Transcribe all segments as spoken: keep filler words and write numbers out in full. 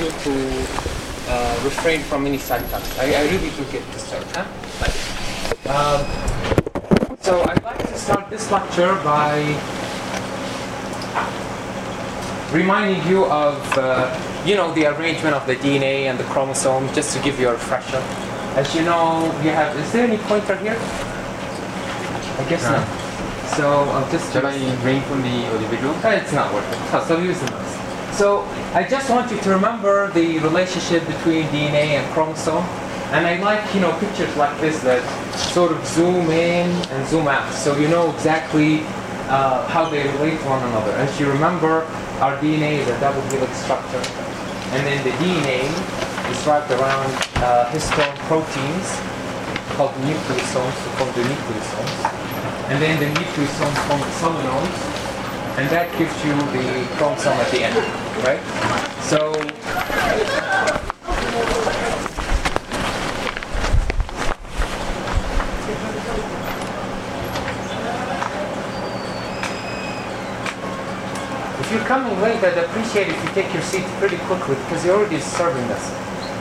you to uh, refrain from any side talks. I, I really do get disturbed. Huh? Like, um, so I'd like to start this lecture by reminding you of, uh, you know, the arrangement of the D N A and the chromosomes, just to give you a refresher. As you know, you have, is there any pointer here? I guess no. not. So I'll just... Shall I bring from the audiovisual? Uh, it's not worth it. So, so use the mouse. So I just want you to remember the relationship between D N A and chromosome. And I like, you know, pictures like this that sort of zoom in and zoom out. So you know exactly uh, how they relate to one another. As you remember, our D N A is a double helix structure. And then the D N A is wrapped around uh, histone proteins called nucleosomes, so called the nucleosomes. And then the nucleosomes form the solenoids, and that gives you the chromosome at the end, right? So, if you're coming late, I'd appreciate if you take your seat pretty quickly, because you're already serving us.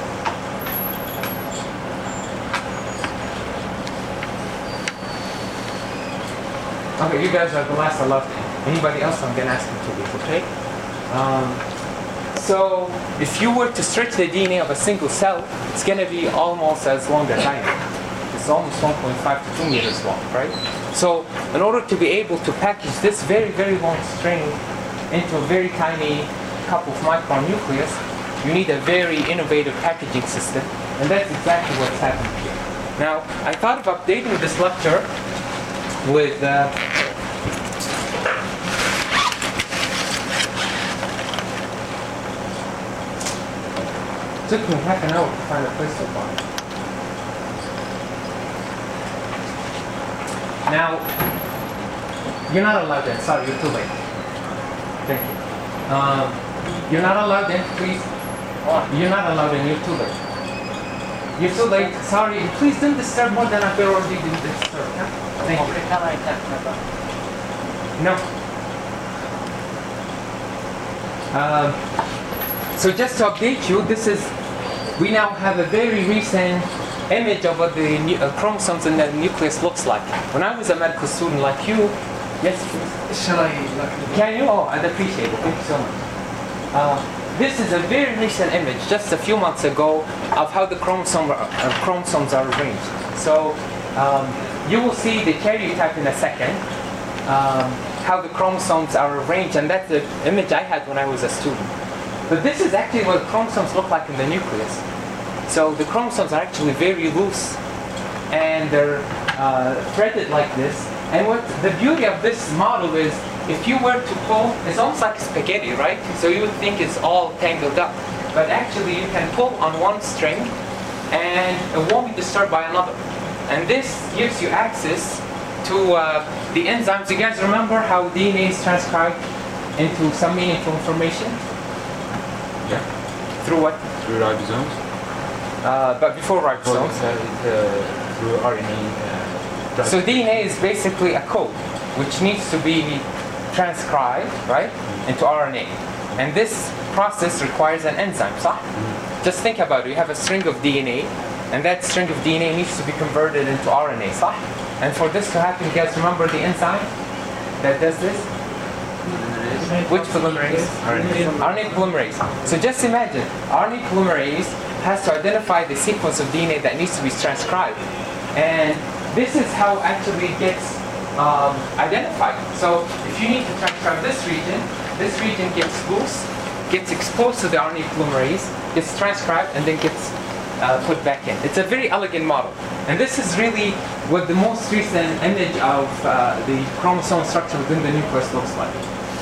Okay, you guys are the last allowed. Anybody else, I'm going to ask you to leave, okay? Um, so, if you were to stretch the D N A of a single cell, it's going to be almost as long as I am. It's almost one point five to two meters long, right? So, in order to be able to package this very, very long string into a very tiny couple of micron nucleus, you need a very innovative packaging system, and that's exactly what's happening here. Now, I thought of updating this lecture with uh, it took me half an hour to find a place to park. Now, you're not allowed in. Sorry, you're too late. Thank you. Um, you're not allowed in, please. You're not allowed in. You're too late. You're too late. Sorry. Please don't disturb more than I've already been disturbed. Huh? Thank you. No. Um, so just to update you, this is, we now have a very recent image of what the nu- uh, chromosomes in the nucleus looks like. When I was a medical student like you, yes please. Shall I? Can you? Oh, I'd appreciate it. Thank you so much. Uh, this is a very recent image, just a few months ago, of how the chromosome, uh, chromosomes are arranged. So, um, you will see the karyotype in a second, um, how the chromosomes are arranged, and that's the image I had when I was a student. But this is actually what chromosomes look like in the nucleus. So the chromosomes are actually very loose, and they're uh, threaded like this. And what the beauty of this model is, if you were to pull, it's almost like spaghetti, right? So you would think it's all tangled up. But actually you can pull on one string, and it won't be disturbed by another. And this gives you access to uh, the enzymes. You guys remember how D N A is transcribed into some meaningful information? Yeah. Through what? Through ribosomes. Uh, but before ribosomes. Uh, through R N A. Uh, so D N A is basically a code which needs to be transcribed, right, into R N A. And this process requires an enzyme, صح? Mm-hmm. Just think about it. You have a string of D N A, and that string of D N A needs to be converted into R N A, صح? And for this to happen, you guys remember the enzyme that does this? Which polymerase? R N A. R N A polymerase. So just imagine, R N A polymerase has to identify the sequence of D N A that needs to be transcribed. And this is how actually it gets um, identified. So if you need to transcribe this region, this region gets loose, gets exposed to the R N A polymerase, gets transcribed, and then gets uh, put back in. It's a very elegant model. And this is really what the most recent image of uh, the chromosome structure within the nucleus looks like.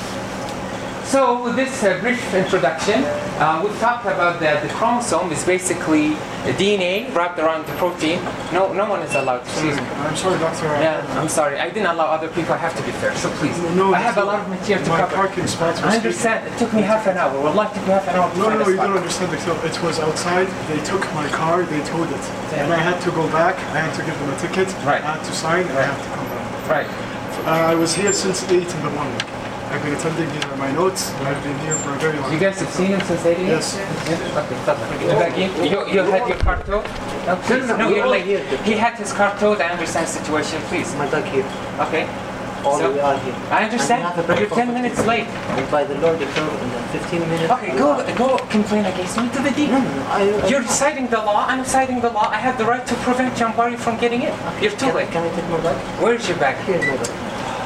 So with this uh, brief introduction, uh, we've talked about that the chromosome is basically a D N A wrapped around the protein. No, no one is allowed. Excuse me. I'm sorry, doctor. Yeah, I'm sorry. I didn't allow other people. I have to be fair. So please. No, I have a lot of material to my cover. parking spots I understand. It took me half an hour. Would like to go half an hour. To no, find no, a you spot. don't understand. The It was outside. They took my car. They towed it, Yeah. and I had to go back. I had to give them a ticket. Right. I had to sign. And I had to come back. Right. Uh, I was here since eight in the morning. I've been attending uh, my notes. I've been here for a very long You guys have seen him since eighty-eight? Yes. Okay, تفضل. Back in. You, you had your car towed? No, please. No, you're late. He had his car towed. I understand the situation. Please. My dog here. Okay. All So, we are here. I understand, And we have a but you're breakfast. ten minutes late. And by the Lord, if you're in the fifteen minutes. Okay, go go complain against me to the dean. No, no, no. I, I, You're citing the law, I'm citing the law. I have the right to prevent Jambari from getting it. You're too can, late. Can I take my bag? Where's your bag? Here's my bag.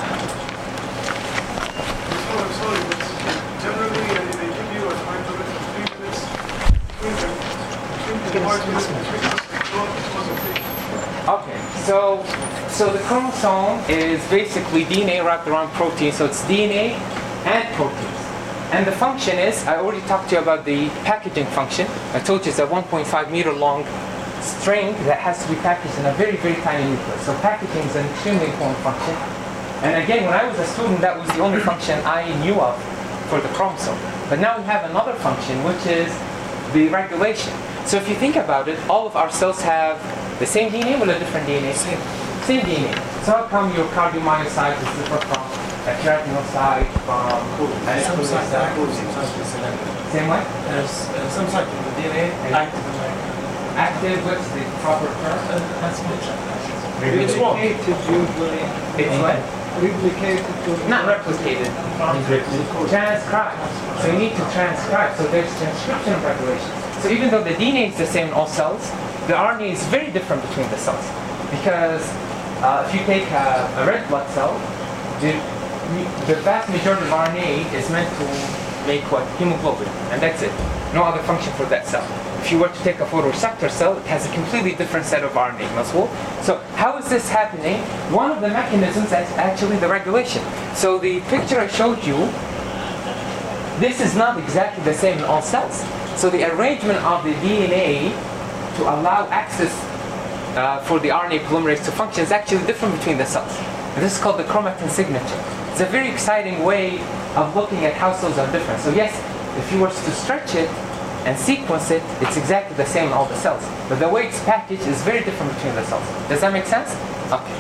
Oh, I'm sorry, but generally uh, they give you a time limit of three minutes. Between the, between the argument between us and God, it wasn't free. Okay, so so the chromosome is basically D N A wrapped around protein, so it's D N A and proteins. And the function is, I already talked to you about the packaging function. I told you it's a one point five meter long string that has to be packaged in a very, very tiny nucleus. So packaging is an extremely important function. And again, when I was a student, that was the only function I knew of for the chromosome. But now we have another function, which is the regulation. So if you think about it, all of our cells have the same D N A or a different D N A? Same. Same D N A. So how come your cardiomyocyte is different from a keratinocyte, from a Some nucleocyte? site active, some site is selective. Same way? There's uh, some site in the D N A active and inactive. Active, what's the proper term? Uh, That's mixture. It's wrong. Replicated usually. It's what? Replicated to Not replicated. Transcribed. So you need to transcribe. So there's transcription regulation. So even though the D N A is the same in all cells, the R N A is very different between the cells. Because uh, if you take a, a red blood cell, the, the vast majority of R N A is meant to make what? Hemoglobin. And that's it. No other function for that cell. If you were to take a photoreceptor cell, it has a completely different set of R N A. مظبوط? So how is this happening? One of the mechanisms is actually the regulation. So the picture I showed you, this is not exactly the same in all cells. So the arrangement of the D N A to allow access uh, for the R N A polymerase to function is actually different between the cells. And this is called the chromatin signature. It's a very exciting way of looking at how cells are different. So yes, if you were to stretch it and sequence it, it's exactly the same in all the cells. But the way it's packaged is very different between the cells. Does that make sense? Okay.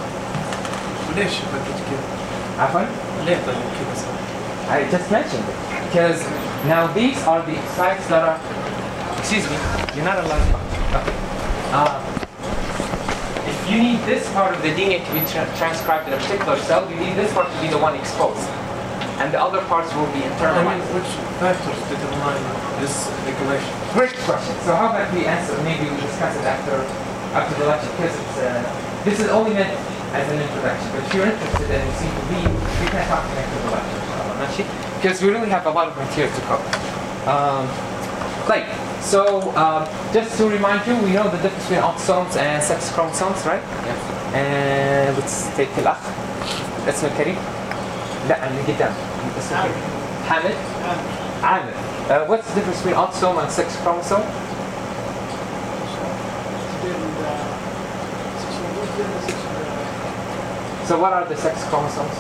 ليش بدك كده؟ عفوا? ليه طيب كده صار؟ I just mentioned it. Because now these are the sites that are, excuse me, you're not allowed to. Okay. Uh, if you need this part of the D N A to be tra transcribed in a particular cell, you need this part to be the one exposed. And the other parts will be I mean, internalized. which factors determine this regulation? Great question. So how about we answer, maybe we discuss it after after the lecture, because it's, uh, this is only meant as an introduction. But if you're interested and you seem to be, we can talk after the lecture, inshallah, ماشي? Because we really have a lot of material to cover. Um, like, so um, just to remind you, we know the difference between autosomes and sex chromosomes, right? Yeah. And let's take الأخ اسمه كريم. لا اللي قدام اسمه كريم. حامد. عامر. Uh, what's the difference between autosome and sex chromosome? So what are the sex chromosomes?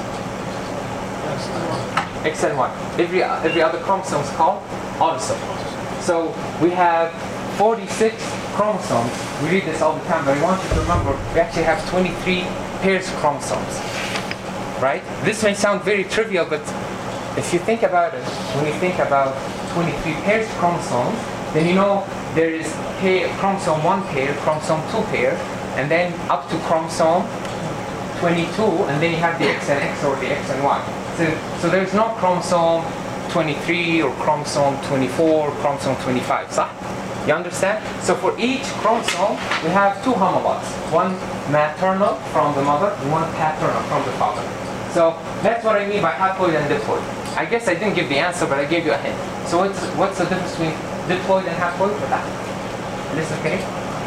X and Y. Every every other chromosome is called autosome. So we have forty-six chromosomes. We read this all the time, but I want you to remember we actually have twenty-three pairs of chromosomes. Right? This may sound very trivial, but if you think about it, when you think about twenty-three pairs of chromosomes, then you know there is pair, chromosome one pair, chromosome two pair, and then up to chromosome twenty-two, and then you have the X and X or the X and Y. So, so there's no chromosome twenty-three or chromosome twenty-four or chromosome twenty-five, صح? You understand? So for each chromosome, we have two homologs. One maternal from the mother, and one paternal from the father. So that's what I mean by haploid and diploid. I guess I didn't give the answer, but I gave you a hint. So what's, what's the difference between diploid and haploid? Listen, okay?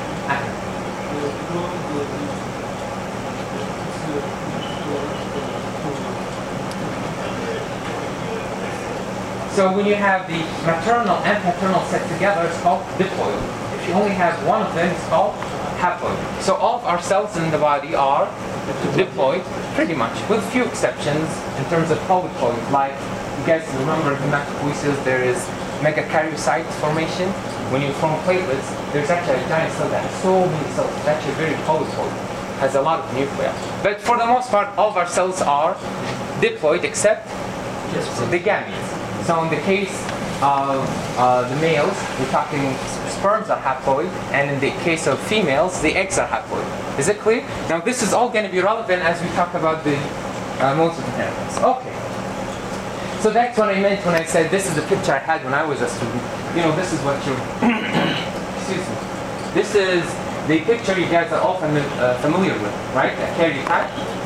So when you have the maternal and paternal set together, it's called diploid. If you only have one of them, it's called haploid. So all of our cells in the body are diploid, pretty much, with a few exceptions in terms of polyploid. Like, you guys remember hematopoiesis, there is megakaryocyte formation. When you form platelets, there's actually a giant cell that has so many cells. It's actually very polyploid, has a lot of nuclei. But for the most part, all of our cells are diploid, except the gametes. So in the case of uh, the males, we're talking sperms are haploid, and in the case of females, the eggs are haploid. Is it clear? Now this is all going to be relevant as we talk about the uh, modes of inheritance. Okay. So that's what I meant when I said this is the picture I had when I was a student. You know, this is what you're, excuse me. This is the picture you guys are all fami uh, familiar with, right? A karyotype.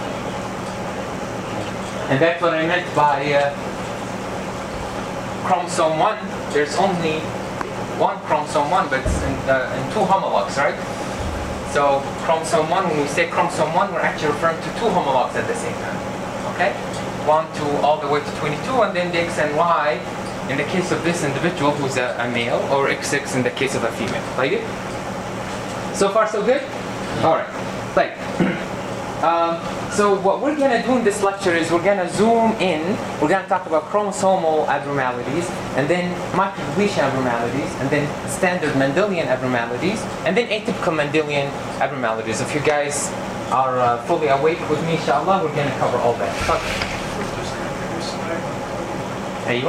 And that's what I meant by uh, chromosome one. There's only one chromosome one, but it's in, uh, in two homologs, right? So chromosome one, when we say chromosome one, we're actually referring to two homologs at the same time. Okay? one to all the way to twenty-two, and then the X and Y in the case of this individual who's a, a male, or X X in the case of a female. Like it? So far so good? Alright. Like, um, so what we're going to do in this lecture is we're going to zoom in, we're going to talk about chromosomal abnormalities, and then microdeletion abnormalities, and then standard Mendelian abnormalities, and then atypical Mendelian abnormalities. If you guys are uh, fully awake with me, inshallah, we're going to cover all that. Okay. أيوة.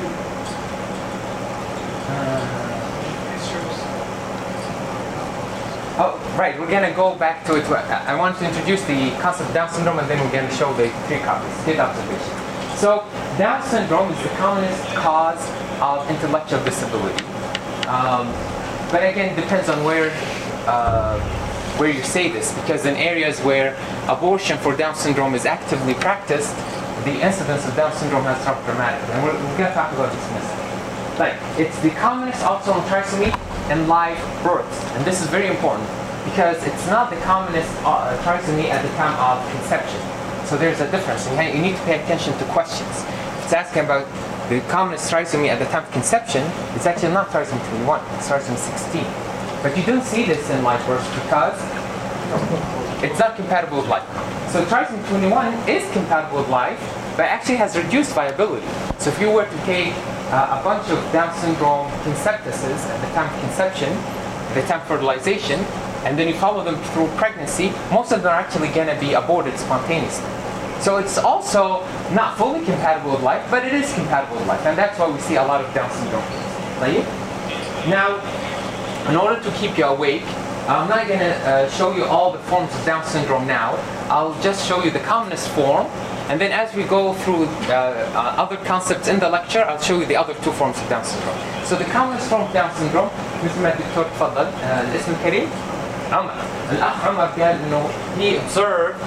Oh, right, we're going to go back to it. I want to introduce the concept of Down syndrome, and then we're going to show the three copies. Good observation. So, Down syndrome is the commonest cause of intellectual disability. Um, but again, it depends on where, uh, where you say this, because in areas where abortion for Down syndrome is actively practiced, the incidence of Down syndrome has dropped dramatically, and we're, we're going to talk about this in a second. Like, it's the commonest autosomal trisomy in live births, and this is very important because it's not the commonest uh, trisomy at the time of conception. So there's a difference, and you need to pay attention to questions. If it's asking about the commonest trisomy at the time of conception, it's actually not trisomy twenty-one, it's trisomy sixteen. But you don't see this in live births because it's not compatible with life. So trisomy twenty-one is compatible with life, but actually has reduced viability. So if you were to take uh, a bunch of Down syndrome conceptuses at the time of conception, at the time of fertilization, and then you follow them through pregnancy, most of them are actually going to be aborted spontaneously. So it's also not fully compatible with life, but it is compatible with life, and that's why we see a lot of Down syndrome cases. Right? Now, in order to keep you awake, I'm not going to uh, show you all the forms of Down syndrome now. I'll just show you the commonest form, and then as we go through uh, uh, other concepts in the lecture, I'll show you the other two forms of Down syndrome. So the commonest form of Down syndrome, مثل ما الدكتور تفضل, الاسم الكريم عمر. الأخ عمر قال إنه he observed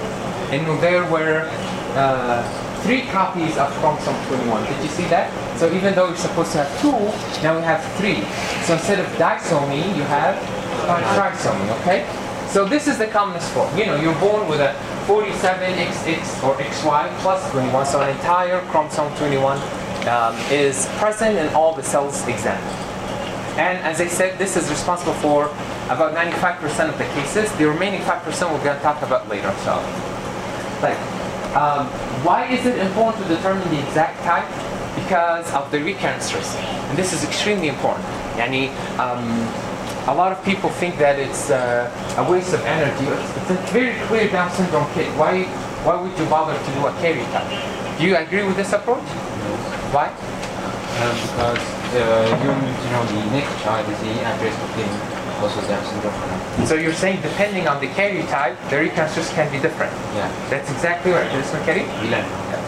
إنه there were uh, three copies of chromosome twenty-one. Did you see that? So even though you're supposed to have two, now we have three. So instead of disomy, you have trisomy, okay? So this is the commonest form. You know, you're born with a forty-seven X X or X Y plus twenty-one, so an entire chromosome twenty-one um, is present in all the cells examined. And as I said, this is responsible for about ninety-five percent of the cases. The remaining five percent we're going to talk about later. So, like, um, why is it important to determine the exact type? Because of the recurrence risk. And this is extremely important. Yani, um, a lot of people think that it's uh, a waste of energy. It's, it's a very clear Down syndrome kid. Why, why would you bother to do a karyotype? Do you agree with this approach? Why? Um, because uh, you need to know the next child is the address of being also Down syndrome. So you're saying depending on the karyotype, the recurrence risk can be different. Yeah. That's exactly right. Is this Karim? Bilal.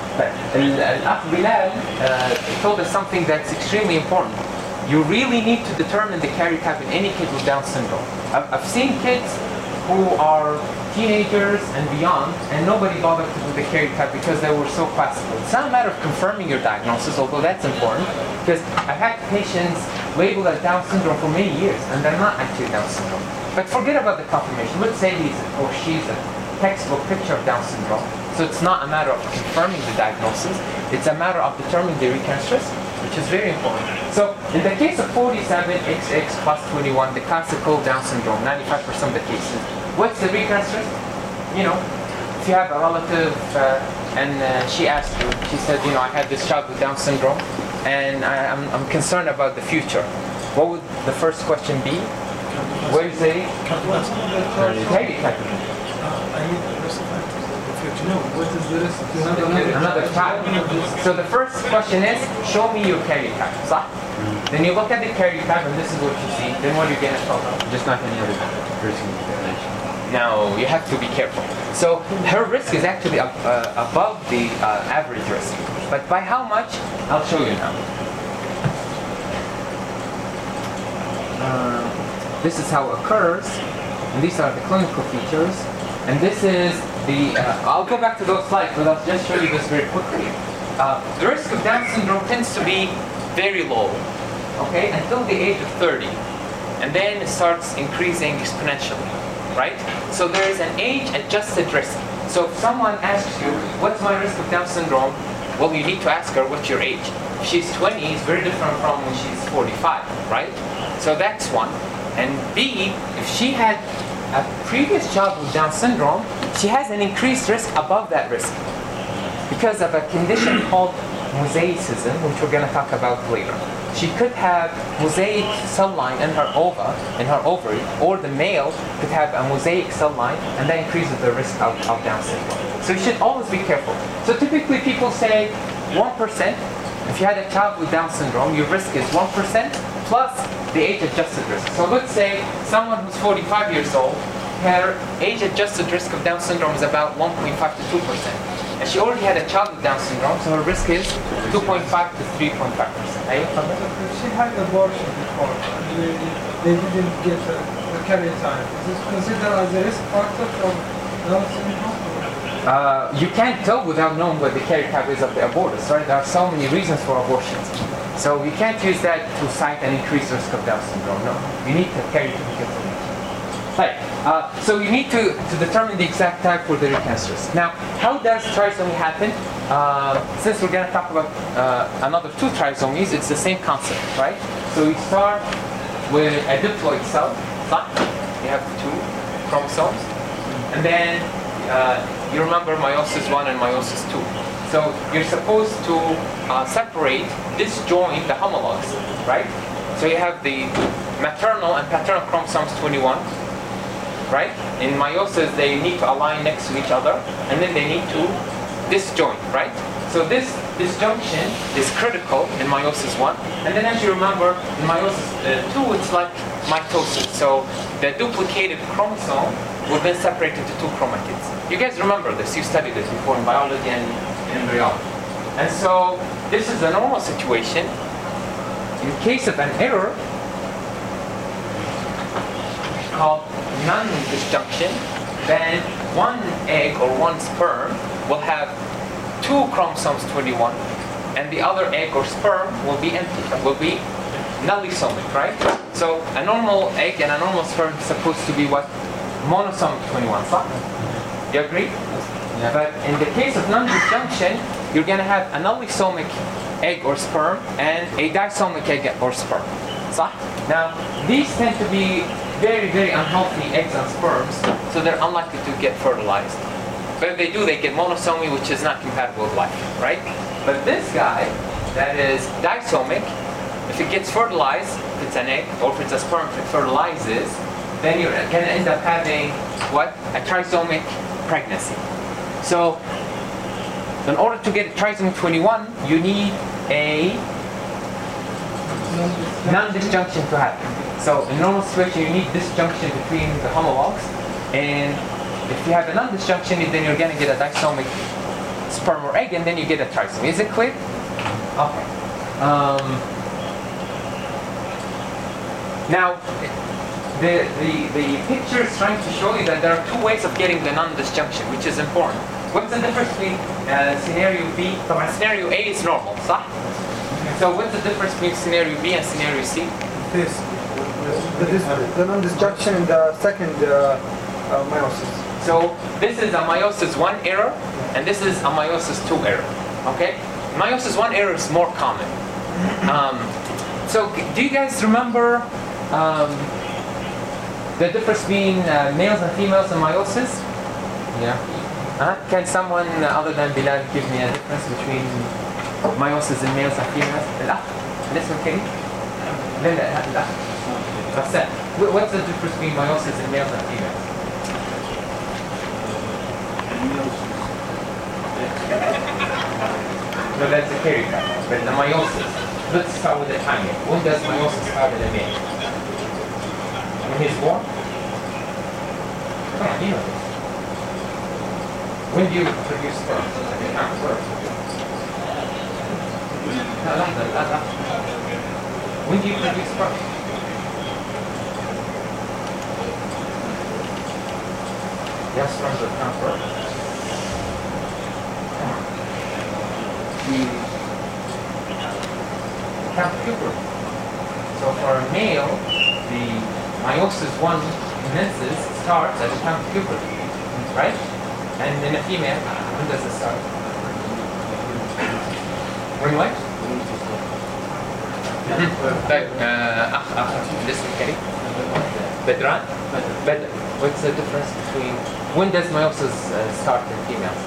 Al-Akh Bilal uh, told us something that's extremely important. You really need to determine the karyotype in any kid with Down syndrome. I've, I've seen kids who are teenagers and beyond, and nobody bothered to do the karyotype because they were so classical. It's not a matter of confirming your diagnosis, although that's important, because I've had patients labeled as Down syndrome for many years, and they're not actually Down syndrome. But forget about the confirmation. Let's say he's or she's a textbook picture of Down syndrome. So it's not a matter of confirming the diagnosis, it's a matter of determining the recurrence risk, which is very important. So in the case of forty-seven X X plus twenty-one, the classical Down syndrome, ninety-five percent of the cases, what's the recurrence risk? You know, if you have a relative uh, and uh, she asked you, she said, you know, I had this child with Down syndrome and I, I'm, I'm concerned about the future. What would the first question be? Where is the karyotype? No, what is the risk to have another, Another child. So the first question is, show me your karyotype. صح? Then you look at the karyotype and this is what you see. Then what are you gonna tell them? Just like any other person with relation. No, you have to be careful. So her risk is actually uh, uh, above the uh, average risk. But by how much? I'll show you now. Uh, this is how it occurs. And these are the clinical features. And this is the, uh, I'll go back to those slides, but I'll just show you this very quickly. Uh, the risk of Down syndrome tends to be very low, okay, until the age of thirty. And then it starts increasing exponentially, right? So there is an age-adjusted risk. So if someone asks you, what's my risk of Down syndrome? Well, you need to ask her, what's your age? If she's twenty, it's very different from when she's forty-five, right? So that's one. And B, if she had a previous child with Down syndrome, she has an increased risk above that risk because of a condition called mosaicism, which we're going to talk about later. She could have mosaic cell line in her ova, in her ovary, or the male could have a mosaic cell line, and that increases the risk of, of Down syndrome. So you should always be careful. So typically people say one percent. If you had a child with Down syndrome, your risk is one percent plus the age-adjusted risk. So let's say someone who's forty-five years old, her age-adjusted risk of Down syndrome is about one point five to two percent. And she already had a child with Down syndrome, so her risk is two point five to three point five percent. She had abortion before, and they, they didn't get a, a carrier time. Is this considered as a risk factor for Down syndrome? Uh, you can't tell without knowing what the karyotype is of the abortus, right? There are so many reasons for abortions. So you can't use that to cite an increased risk of Down syndrome, no. You need the karyotypic information. Right. Uh, so you need to, to determine the exact type for the recancerous. Now, how does trisomy happen? Uh, since we're going to talk about uh, another two trisomies, it's the same concept, right? So we start with a diploid cell. You have two chromosomes. And then uh, you remember meiosis one and meiosis two. So you're supposed to uh, separate, disjoin the homologs, right? So you have the maternal and paternal chromosomes twenty-one, right? In meiosis, they need to align next to each other, and then they need to disjoin, right? So this disjunction is critical in meiosis one, and then as you remember, in meiosis uh, two, it's like mitosis. So the duplicated chromosome will then separate into two chromatids. You guys remember this, you studied this before in biology and in embryology. And so this is a normal situation. In case of an error called non-disjunction, then one egg or one sperm will have two chromosomes twenty-one, and the other egg or sperm will be empty, will be nullisomic, right? So a normal egg and a normal sperm is supposed to be what? Monosomic twenty-one, so? You agree? Yeah. But in the case of non-disjunction, you're going to have a nullisomic egg or sperm and a disomic egg or sperm. So? Now, these tend to be very, very unhealthy eggs and sperms, so they're unlikely to get fertilized. But if they do, they get monosomy, which is not compatible with life, right? But this guy, that is disomic, if it gets fertilized, if it's an egg, or if it's a sperm, if it fertilizes, then you're going to end up having, what? A trisomic pregnancy. So, in order to get a trisomy twenty-one, you need a non-disjunction to happen. So, in normal situation, you need disjunction between the homologs, and if you have a non-disjunction, then you're going to get a disomic sperm or egg, and then you get a trisomy. Is it clear? Okay. Um, now, the, the, the picture is trying to show you that there are two ways of getting the non-disjunction, which is important. What's the difference between uh, scenario B? Scenario A is normal, صح? So what's the difference between scenario B and scenario C? This, the, dis the non-disjunction in the second uh, uh, meiosis. So this is a meiosis one error, and this is a meiosis two error. Okay? Meiosis one error is more common. Um, so do you guys remember um, the difference between uh, males and females in meiosis? Yeah. Uh, can someone uh, other than Bilal give me a difference between meiosis in males and females? الأخ الاسم الكريم؟ لا لا الأخ غسان. What's the difference between meiosis in males and females? No, that's the pericarp. But the meiosis. Let's start with the timing. When does meiosis start in a male? When he's born? Come on, you know this. When do you produce sperm? At the time of birth. No, لحظة لحظة. When do you produce sperm? Yes, sperm at the time of birth. Come on. The count puberty. So for a male, the meiosis one commences, starts at the count puberty, right? And in a female, when does it start? When what? طيب أخ أخ listen كريم. بدران. بدر. What's the difference between when does meiosis uh, start in females?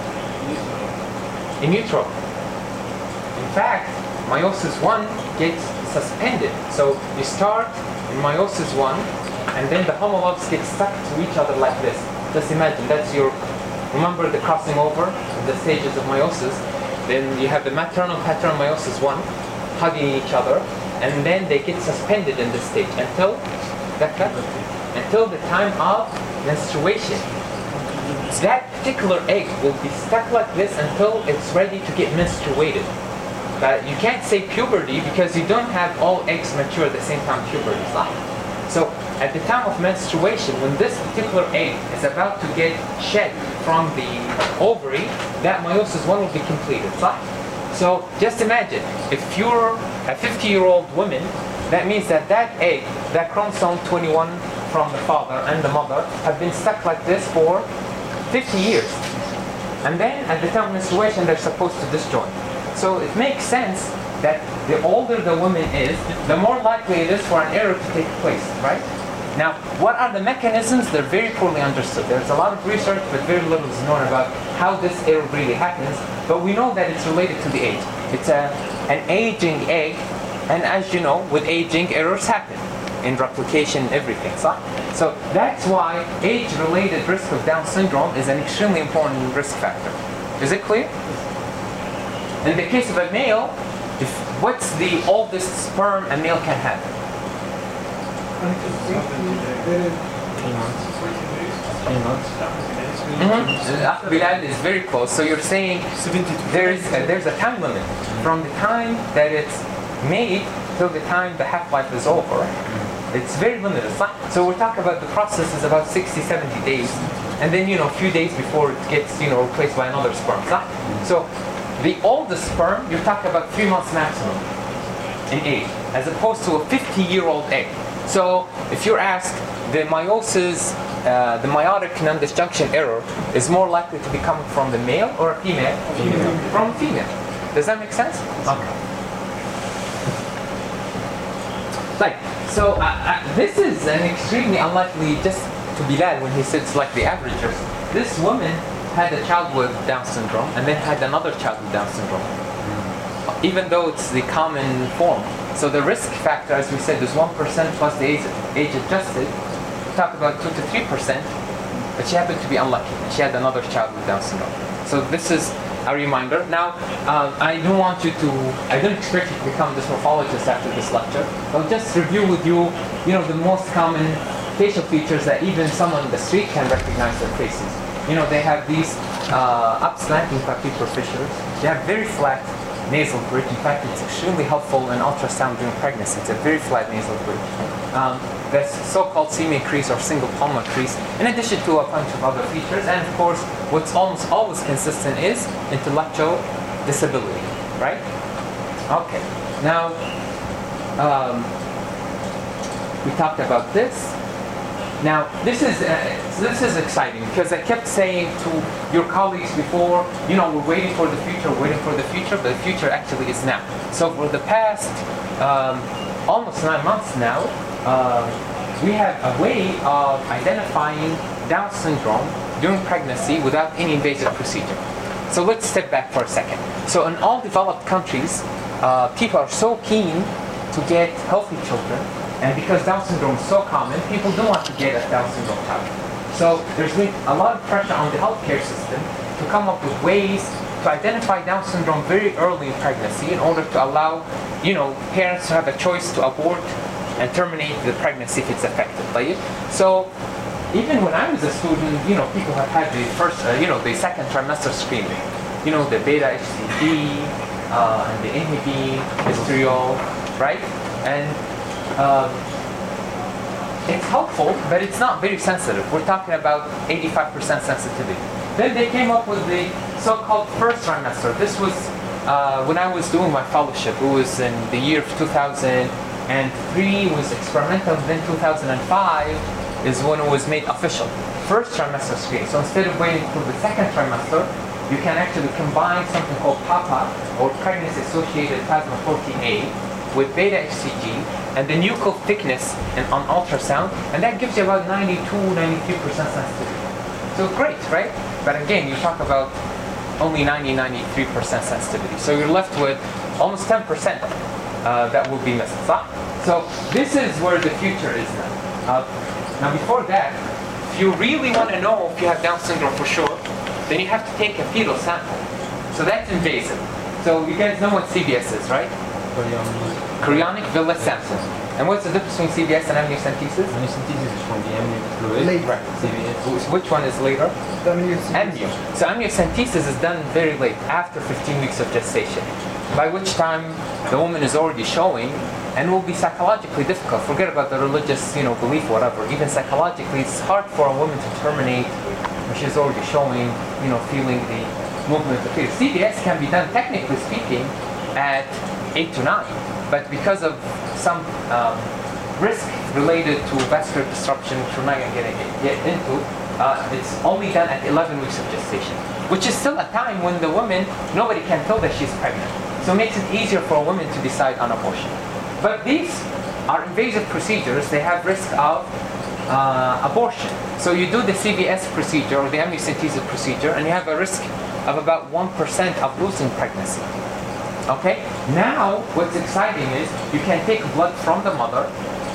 In utero. In fact, meiosis one gets suspended. So you start in meiosis one, and then the homologs get stuck to each other like this. Just imagine that's your. Remember the crossing over of the stages of meiosis. Then you have the maternal paternal meiosis one hugging each other, and then they get suspended in this stage until until the time of menstruation. That particular egg will be stuck like this until it's ready to get menstruated. But you can't say puberty because you don't have all eggs mature at the same time puberty is like. So at the time of menstruation, when this particular egg is about to get shed from the ovary, that meiosis one will be completed. So just imagine, if you're a fifty-year-old woman, that means that that egg, that chromosome twenty-one from the father and the mother, have been stuck like this for fifty years. And then at the time of menstruation, they're supposed to disjoin. So it makes sense that the older the woman is, the more likely it is for an error to take place, right? Now, what are the mechanisms? They're very poorly understood. There's a lot of research, but very little is known about how this error really happens. But we know that it's related to the age. It's a, an aging egg, and as you know, with aging, errors happen in replication, everything. So, so that's why age-related risk of Down syndrome is an extremely important risk factor. Is it clear? In the case of a male, if, what's the oldest sperm a male can have? Three months. Three months. Mm-hmm. Bilal is very close. So you're saying there's a, there's a time limit from the time that it's made till the time the half-life is over. It's very limited. So we're talking about the process is about sixty, seventy days, and then you know a few days before it gets you know replaced by another sperm. So the oldest sperm, you're talking about three months maximum in age, as opposed to a fifty-year-old egg. So if you're asked, the meiosis, uh, the meiotic non-disjunction error is more likely to be coming from the male or a female? Female. From female. Does that make sense? Okay. Like, so uh, uh, this is an extremely unlikely, just to Bilal when he says like the averagers. This woman had a child with Down syndrome and then had another child with Down syndrome, even though it's the common form. So the risk factor, as we said, is one percent plus the age, age adjusted. We talk about two to three percent, but she happened to be unlucky. She had another child with Down syndrome. So this is a reminder. Now, uh, I don't want you to, I don't expect you to become this morphologist after this lecture. I'll just review with you, you know, the most common facial features that even someone in the street can recognize their faces. You know, they have these uh, up-slanting papillar fissures. They have very flat nasal bridge. In fact, it's extremely helpful in ultrasound during pregnancy. It's a very flat nasal bridge. Um, the so-called semian crease or single palmar crease, in addition to a bunch of other features. And of course, what's almost always consistent is intellectual disability, right? Okay. Now, um, we talked about this. Now, this is uh, this is exciting because I kept saying to your colleagues before, you know, we're waiting for the future, we're waiting for the future, but the future actually is now. So for the past um, almost nine months now, uh, we have a way of identifying Down syndrome during pregnancy without any invasive procedure. So let's step back for a second. So in all developed countries, uh, people are so keen to get healthy children. And because Down syndrome is so common, people don't want to get a Down syndrome child. So there's been a lot of pressure on the healthcare system to come up with ways to identify Down syndrome very early in pregnancy in order to allow, you know, parents to have a choice to abort and terminate the pregnancy if it's affected. Right? So even when I was a student, you know, people have had the first, uh, you know, the second trimester screening. You know, the beta H C G uh, and the inhibin, hystriol, right? And um, it's helpful, but it's not very sensitive. We're talking about eighty-five percent sensitivity. Then they came up with the so-called first trimester. This was uh, when I was doing my fellowship. It was in the year of two thousand three, was experimental, then two thousand five is when it was made official. First trimester screen. So instead of waiting for the second trimester, you can actually combine something called PAPA, or pregnancy-associated plasma protein A, with beta H C G and the nuchal thickness and on ultrasound, and that gives you about ninety-two, ninety-three percent sensitivity. So great, right? But again, you talk about only ninety, ninety-three percent sensitivity. So you're left with almost ten percent uh, that will be missed. So this is where the future is now. Uh, now before that, if you really want to know if you have Down syndrome for sure, then you have to take a fetal sample. So that's invasive. So you guys know what C V S is, right? Chorionic villus sepsis. And what's the difference between C V S and amniocentesis? Amniocentesis is from the amniotic fluid. Late. Right. C V S. Which one is later? The amniocentesis. Amnio. So amniocentesis is done very late, after fifteen weeks of gestation, by which time the woman is already showing, and will be psychologically difficult. Forget about the religious, you know, belief, whatever. Even psychologically, it's hard for a woman to terminate when she's already showing, you know, feeling the movement of the fetus. C V S can be done, technically speaking, at eight to nine, but because of some um, risk related to vascular disruption, which we're not going to get, get into, uh, it's only done at eleven weeks of gestation, which is still a time when the woman, nobody can tell that she's pregnant. So it makes it easier for a woman to decide on abortion. But these are invasive procedures. They have risk of uh, abortion. So you do the C V S procedure or the amniocentesis procedure, and you have a risk of about one percent of losing pregnancy. Okay? Now, what's exciting is you can take blood from the mother,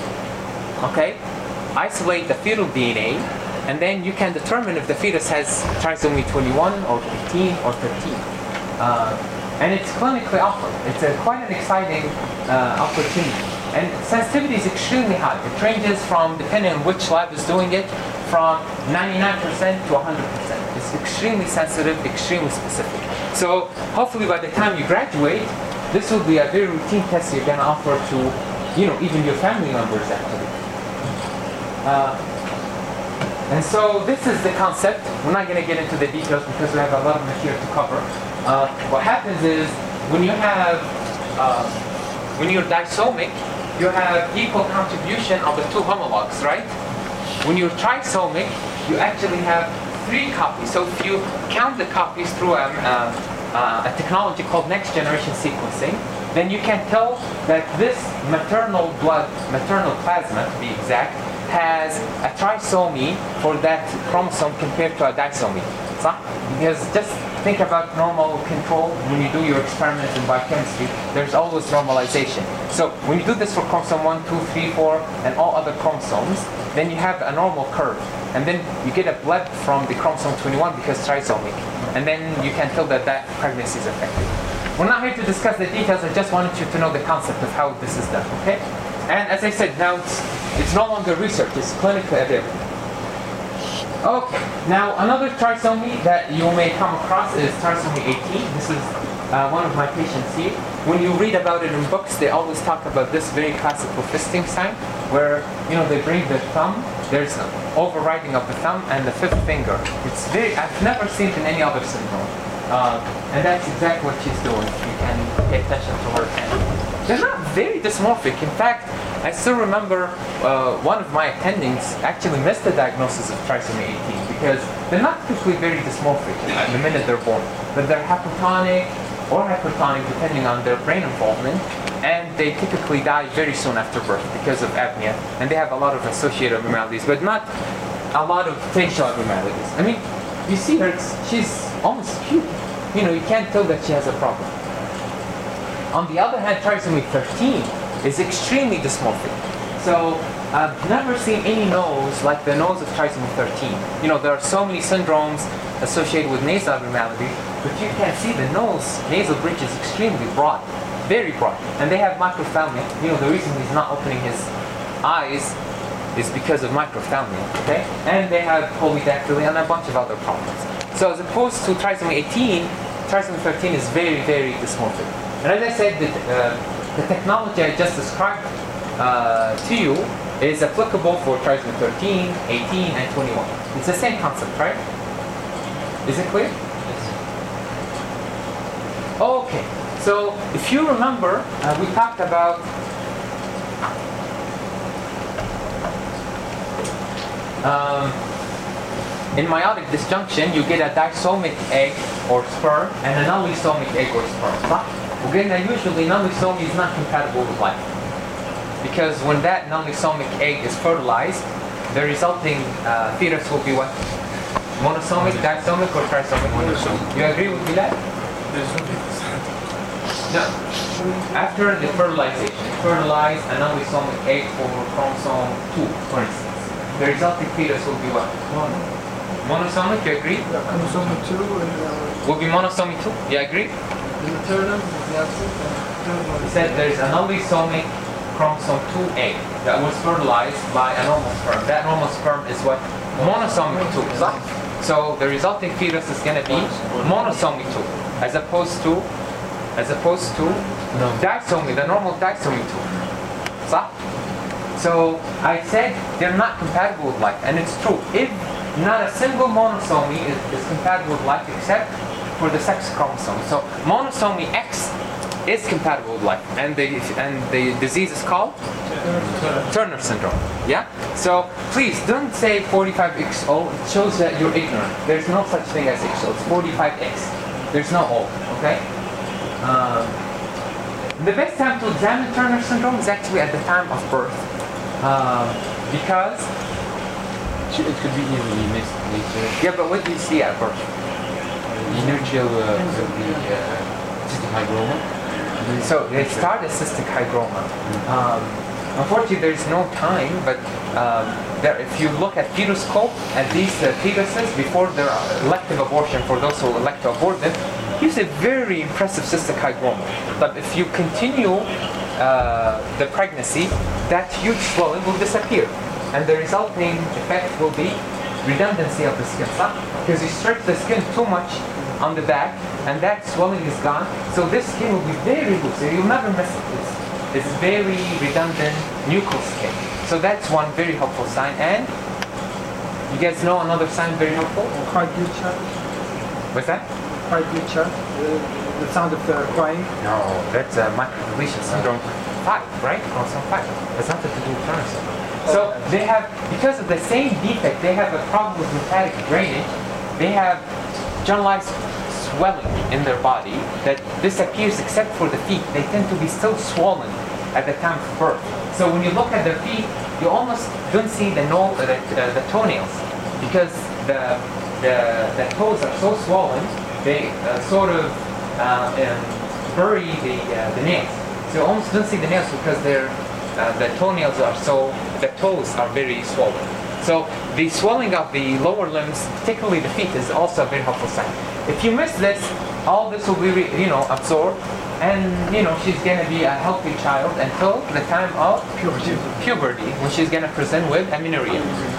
okay? Isolate the fetal D N A, and then you can determine if the fetus has trisomy twenty-one or fifteen or thirteen. Uh, and it's clinically offered. It's a, quite an exciting uh, opportunity. And sensitivity is extremely high. It ranges from, depending on which lab is doing it, from ninety-nine percent to one hundred percent. It's extremely sensitive, extremely specific. So hopefully by the time you graduate, this will be a very routine test you're going to offer to, you know, even your family members actually. Uh, and so this is the concept. We're not going to get into the details because we have a lot of material to cover. Uh, what happens is when you have, uh, when you're disomic, you have equal contribution of the two homologs, right? When you're trisomic, you actually have three copies. So if you count the copies through a, uh, uh, a technology called next generation sequencing, then you can tell that this maternal blood, maternal plasma to be exact, has a trisomy for that chromosome compared to a disomy. Because just think about normal control when you do your experiments in biochemistry, there's always normalization. So when you do this for chromosome one, two, three, four, and all other chromosomes, then you have a normal curve. And then you get a blood from the chromosome twenty-one because trisomic. And then you can tell that that pregnancy is affected. We're not here to discuss the details, I just wanted you to know the concept of how this is done, okay? And as I said, now it's, it's no longer research, it's clinically available. Okay, now another trisomy that you may come across is trisomy eighteen. This is uh, one of my patients here. When you read about it in books, they always talk about this very classical fisting sign, where, you know, they bring the thumb, there's an overriding of the thumb and the fifth finger. It's very, I've never seen it in any other syndrome. Uh, and that's exactly what she's doing. You can pay attention to her hand. They're not very dysmorphic. In fact, I still remember uh, one of my attendings actually missed the diagnosis of trisomy eighteen because they're not typically very dysmorphic at the minute they're born. But they're hypotonic or hypertonic depending on their brain involvement, and they typically die very soon after birth because of apnea, and they have a lot of associated abnormalities, but not a lot of facial abnormalities. I mean, you see her, she's almost cute. You know, you can't tell that she has a problem. On the other hand, trisomy thirteen is extremely dysmorphic. So I've never seen any nose like the nose of trisomy thirteen. You know, there are so many syndromes associated with nasal abnormalities, but you can see the nose, nasal bridge is extremely broad, very broad. And they have microphthalmia. You know, the reason he's not opening his eyes is because of microphthalmia, okay? And they have polydactyly and a bunch of other problems. So as opposed to trisomy eighteen, trisomy thirteen is very, very dysmorphic. And as I said, the, uh, the technology I just described uh, to you is applicable for trisomy thirteen, eighteen, and twenty-one. It's the same concept, right? Is it clear? Okay, so if you remember, uh, we talked about um, in meiotic disjunction, you get a disomic egg or sperm and a non-lysomic egg or sperm. Huh? Again, usually non-lysomy is not compatible with life, because when that non-lysomic egg is fertilized, the resulting uh, fetus will be what? Monosomic, disomic, or trisomic? Monosomic. You agree with me that? No. After the fertilization, fertilize a non-lysomic egg for chromosome two, for instance. The resulting fetus will be what? Monosomic, you agree? Yeah, chromosome two and uh, Will be monosomic two, you agree? the maternal is the absent and He said there is a non-lysomic chromosome two egg that was fertilized by a normal sperm. That normal sperm is what? Monosomic two. So the resulting fetus is going to be monosomic two, as opposed to, as opposed to no. disomy, the normal disomy two. So I said they're not compatible with life, and it's true. If not a single monosomy is, is compatible with life except for the sex chromosome. So monosomy X is compatible with life, and the and the disease is called Turner syndrome. Yeah. So please don't say forty-five X O. It shows that you're ignorant. There's no such thing as X O. It's forty-five X. There's no O. Okay. Um, the best time to examine Turner syndrome is actually at the time of birth, um, because It could be easily missed later. yeah. But what do you see at birth? Inertial uh, could be uh, cystic hygroma. So they start as cystic hygroma. Um, unfortunately, there's no time, but um, there, if you look at fetoscope at these uh, fetuses before their elective abortion, for those who elect to abort them, you see a very impressive cystic hygroma. But if you continue uh, the pregnancy, that huge swelling will disappear, and the resulting effect will be redundancy of the skin, because you stretch the skin too much on the back, and that swelling is gone. So this skin will be very loose. You'll never miss it. It's, it's very redundant nuchal skin. So that's one very helpful sign. And you guys know another sign very helpful? quite good child. What's that? Quite good child. The, the sound of uh, crying. No, that's uh, microdeletion syndrome five, right? Chromosome five. That's nothing to do with Turner syndrome. So they have, because of the same defect, they have a problem with lymphatic drainage. They have generalized swelling in their body that disappears except for the feet. They tend to be still swollen at the time of birth. So when you look at their feet, you almost don't see the, no, the, uh, the toenails, because the, the, the toes are so swollen, they uh, sort of uh, um, bury the, uh, the nails. So you almost don't see the nails because they're, uh, the toenails are so, the toes are very swollen. So the swelling of the lower limbs, particularly the feet, is also a very helpful sign. If you miss this, all this will be, you know, absorbed, and you know she's going to be a healthy child until the time of puberty, puberty when she's going to present with amenorrhea.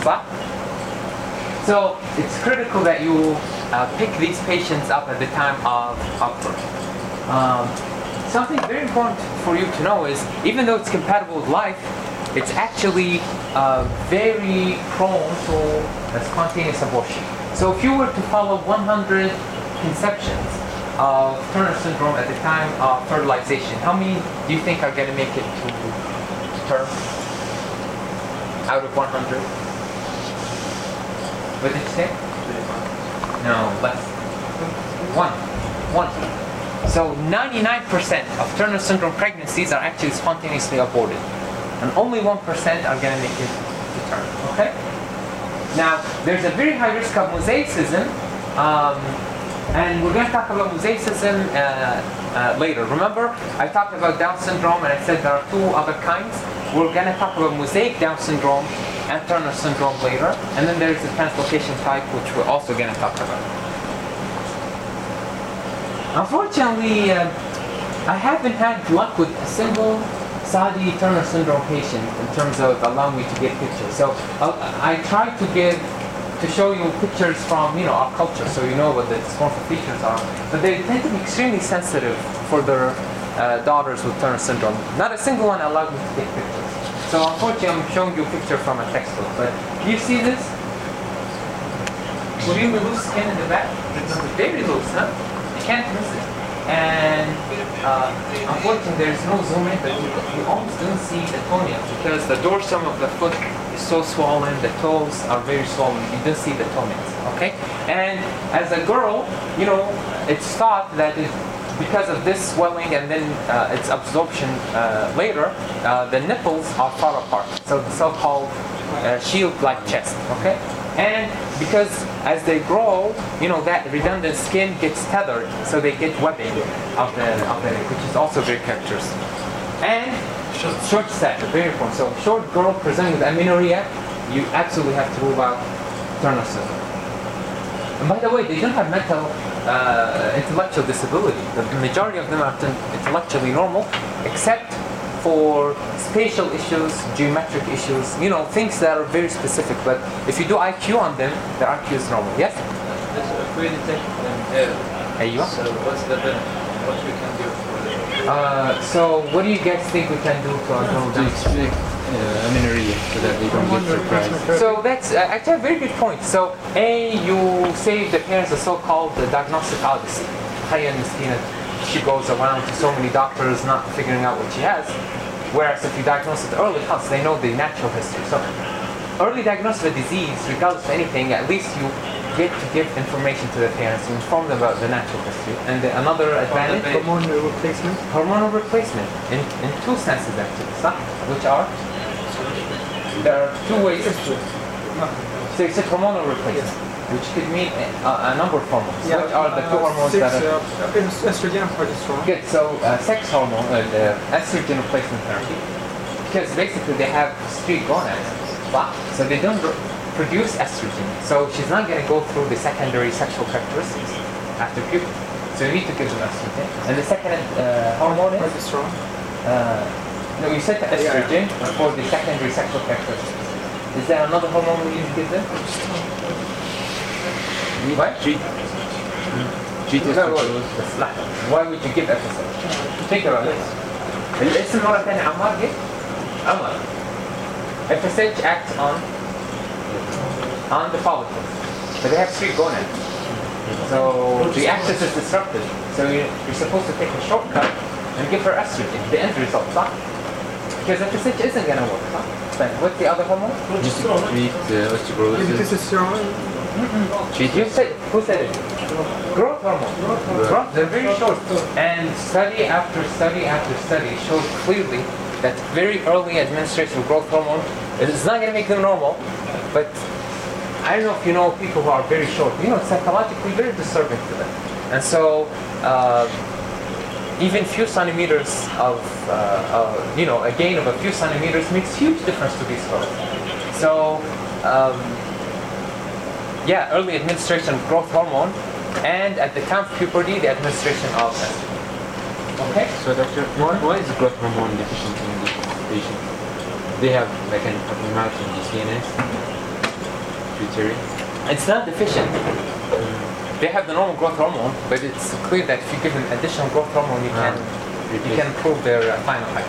So it's critical that you uh, pick these patients up at the time of, of birth. Um, something very important for you to know is, even though it's compatible with life, it's actually uh, very prone to a spontaneous abortion. So if you were to follow one hundred conceptions of Turner syndrome at the time of fertilization, how many do you think are going to make it to term out of one hundred? What did you say? No, less. One. One. So ninety-nine percent of Turner syndrome pregnancies are actually spontaneously aborted, and only one percent are going to make it to term. Okay? Now, there's a very high risk of mosaicism, um, and we're going to talk about mosaicism uh, uh, later. Remember, I talked about Down syndrome, and I said there are two other kinds. We're going to talk about mosaic Down syndrome and Turner syndrome later, and then there's the translocation type, which we're also going to talk about. Unfortunately, uh, I haven't had luck with a single Saudi Turner syndrome patient in terms of allowing me to get pictures. So uh, I try to give, to show you pictures from, you know, our culture, so you know what the dysmorphic features are. But they tend to be extremely sensitive for their uh, daughters with Turner syndrome. Not a single one allowed me to take pictures. So unfortunately, I'm showing you a picture from a textbook. But do you see this? Extremely loose skin in the back. Very loose, huh? You can't miss it. And uh, unfortunately, there's no zoom in, but you, you almost don't see the toenails because the dorsum of the foot is so swollen, the toes are very swollen, you don't see the toenails, okay? And as a girl, you know, it's thought that it, because of this swelling and then uh, its absorption uh, later, uh, the nipples are far apart, so the so-called uh, shield-like chest, okay? And because as they grow, you know, that redundant skin gets tethered, so they get webbing of the, of the neck, which is also very characteristic. And short stature, very important. So short girl presenting with amenorrhea, you absolutely have to rule out Turner syndrome. And by the way, they don't have mental, uh, intellectual disability. The majority of them are intellectually normal, except for spatial issues, geometric issues, you know, things that are very specific. But if you do I Q on them, their I Q is normal. Yes? If we detect them early, Aywa? so what's the benefit? What we can do for them? Uh, so what do you guys think we can do to control To them? explain uh, amenorrhea so that they don't get surprised. So that's uh, actually a very good point. So A, you save the parents a so-called uh, diagnostic odyssey. Khaya Miskina, she goes around to so many doctors not figuring out what she has. Whereas if you diagnose it early, plus they know the natural history. So early diagnosis of a disease, regardless of anything, at least you get to give information to the parents, you inform them about the natural history. And the, another advantage, Hormonal replacement. hormonal replacement, in, in two senses actually, صح? Which are? There are two ways. So it's a hormonal replacement, which could mean a, a number of hormones. Which are the two hormones six, that are... uh, estrogen and progesterone. Good, so uh, sex hormone, uh, the estrogen replacement therapy, because basically they have street gonads, but so they don't r- produce estrogen. So she's not going to go through the secondary sexual characteristics after puberty. So you need to give them estrogen. And the second uh, hormone is? Progesterone. Uh, no, you said the estrogen for the secondary sexual characteristics. Is there another hormone we need to give them? What? G. G No, that's not. Why would you give F S H? Think about this. الاسم مرة ثانية عمار جه عمر. F S H acts on on the follicles, but they have three gonads. So the axis is disrupted. So you're, you're supposed to take a shortcut and give her estrogen. The end result, صح? Because F S H isn't gonna work, صح? But what's the other hormone? Just to treat uh, osteoporosis. Testosterone. You said, who said it? Growth hormone. Growth, they're very short. And study after study after study showed clearly that very early administration of growth hormone is not going to make them normal, but I don't know if you know people who are very short. You know, it's psychologically very disturbing to them. And so, uh, even few centimeters of, uh, uh, you know, a gain of a few centimeters makes huge difference to these girls. So, um, yeah, early administration of growth hormone, and at the time of puberty, the administration of estrogen. Okay? So doctor, why, why is growth hormone deficient in this patient? They have like an abnormality in the C N S, pituitary. It's not deficient. They have the normal growth hormone, but it's clear that if you give them additional growth hormone, you can you can improve their uh, final height.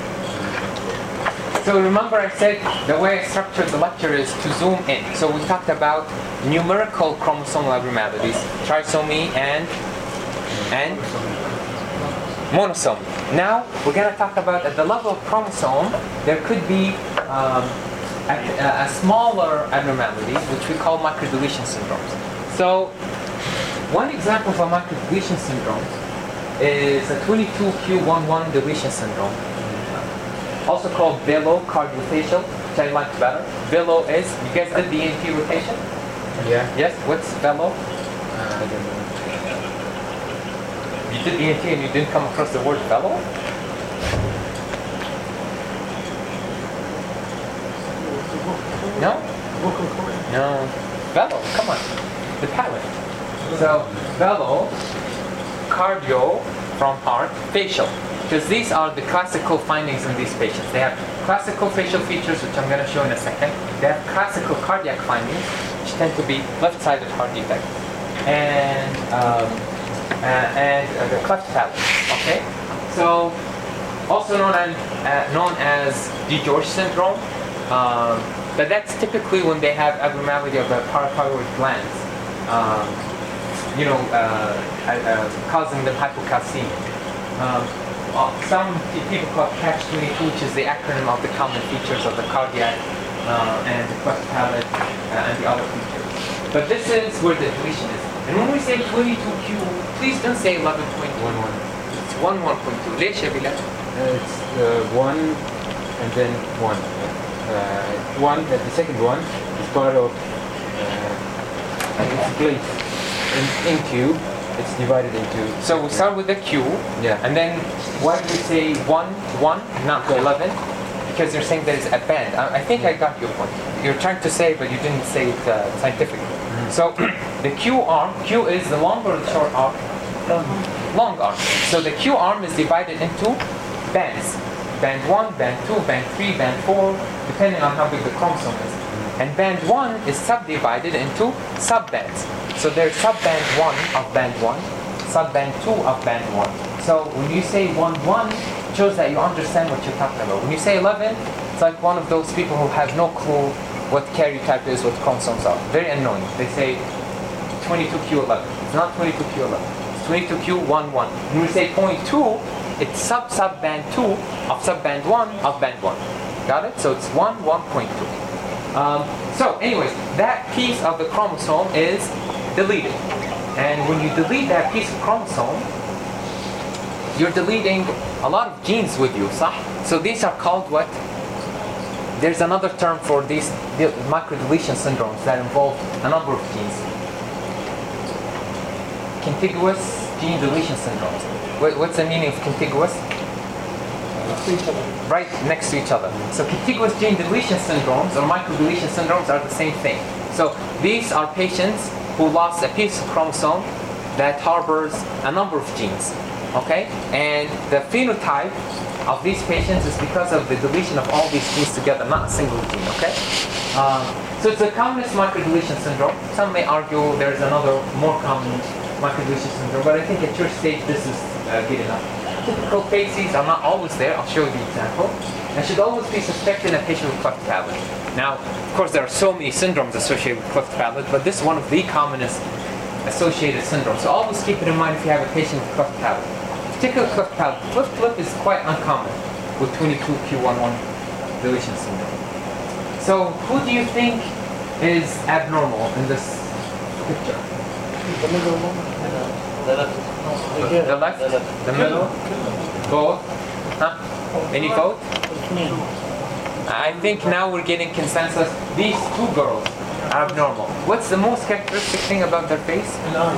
So remember I said the way I structured the lecture is to zoom in. So we talked about numerical chromosomal abnormalities, trisomy and and monosomy. Now we're going to talk about at the level of chromosome, there could be um, a, a smaller abnormality, which we call microdeletion syndromes. So one example of a microdeletion syndrome is a twenty-two q eleven deletion syndrome, also called velocardiofacial, which I like better. Velo is, you guys did the E N T rotation? Yeah. Yes, what's velo? Uh, I don't know. You did E N T and you didn't come across the word velo? No? No. Velo, come on. The palate. So, velo cardio from heart, facial. Because these are the classical findings in these patients. They have classical facial features, which I'm going to show in a second. They have classical cardiac findings, which tend to be left-sided heart defect, and um, uh, and uh, the cleft palate. Okay, so also known as uh, known as DiGeorge syndrome, um, but that's typically when they have abnormality of the parathyroid glands, um, you know, uh, uh, causing them hypocalcemia. Um, Uh, some people call it catch twenty-two, which is the acronym of the common features of the cardiac uh, and the cleft palate uh, and the other features. But this is where the deletion is. And when we say twenty-two Q, please don't say eleven point one one. It's one one point two. ليش يا بلال؟ Uh, it's uh, one and then one. Uh, one, uh, the second one is part of, uh, and it's placed in, in Q. It's divided into. So we start with the Q, Yeah. and then why do we say one, one, not eleven? Because you're saying there is a band. I, I think I got your point. You're trying to say, but you didn't say it uh, scientifically. Mm. So the Q arm, Q is the long or the short arm? Long arm. So the Q arm is divided into bands. Band one, band two, band three, band four, depending on how big the chromosome is. And band one is subdivided into subbands. So there's subband one of band one, subband two of band one. So when you say one one, it shows that you understand what you're talking about. When you say eleven, it's like one of those people who have no clue what karyotype is, what chromosomes are. Very annoying. They say twenty-two Q eleven. It's not twenty-two Q eleven. It's twenty-two Q eleven. When we say zero point two, it's sub subband two of subband one of band one. Got it? So it's one, one point two. Um, so anyways, that piece of the chromosome is deleted. And when you delete that piece of chromosome, you're deleting a lot of genes with you, صح? So these are called what? There's another term for these microdeletion syndromes that involve a number of genes. Contiguous gene deletion syndromes. What, what's the meaning of contiguous? Right next to each other. So contiguous gene deletion syndromes or microdeletion syndromes are the same thing. So these are patients who lost a piece of chromosome that harbors a number of genes. Okay? And the phenotype of these patients is because of the deletion of all these genes together, not a single gene. Okay? Um, so it's the commonest microdeletion syndrome. Some may argue there's another more common microdeletion syndrome, but I think at your stage this is uh, good enough. Typical facies are not always there. I'll show you the example. And should always be suspected in a patient with cleft palate. Now, of course, there are so many syndromes associated with cleft palate, but this is one of the commonest associated syndromes. So always keep it in mind if you have a patient with cleft palate. Particular cleft palate, flip flip is quite uncommon with twenty-two Q eleven deletion syndrome. So, who do you think is abnormal in this picture? The middle one. The left. The left? The middle? Both? Huh? Any vote? I think now we're getting consensus. These two girls are abnormal. What's the most characteristic thing about their face?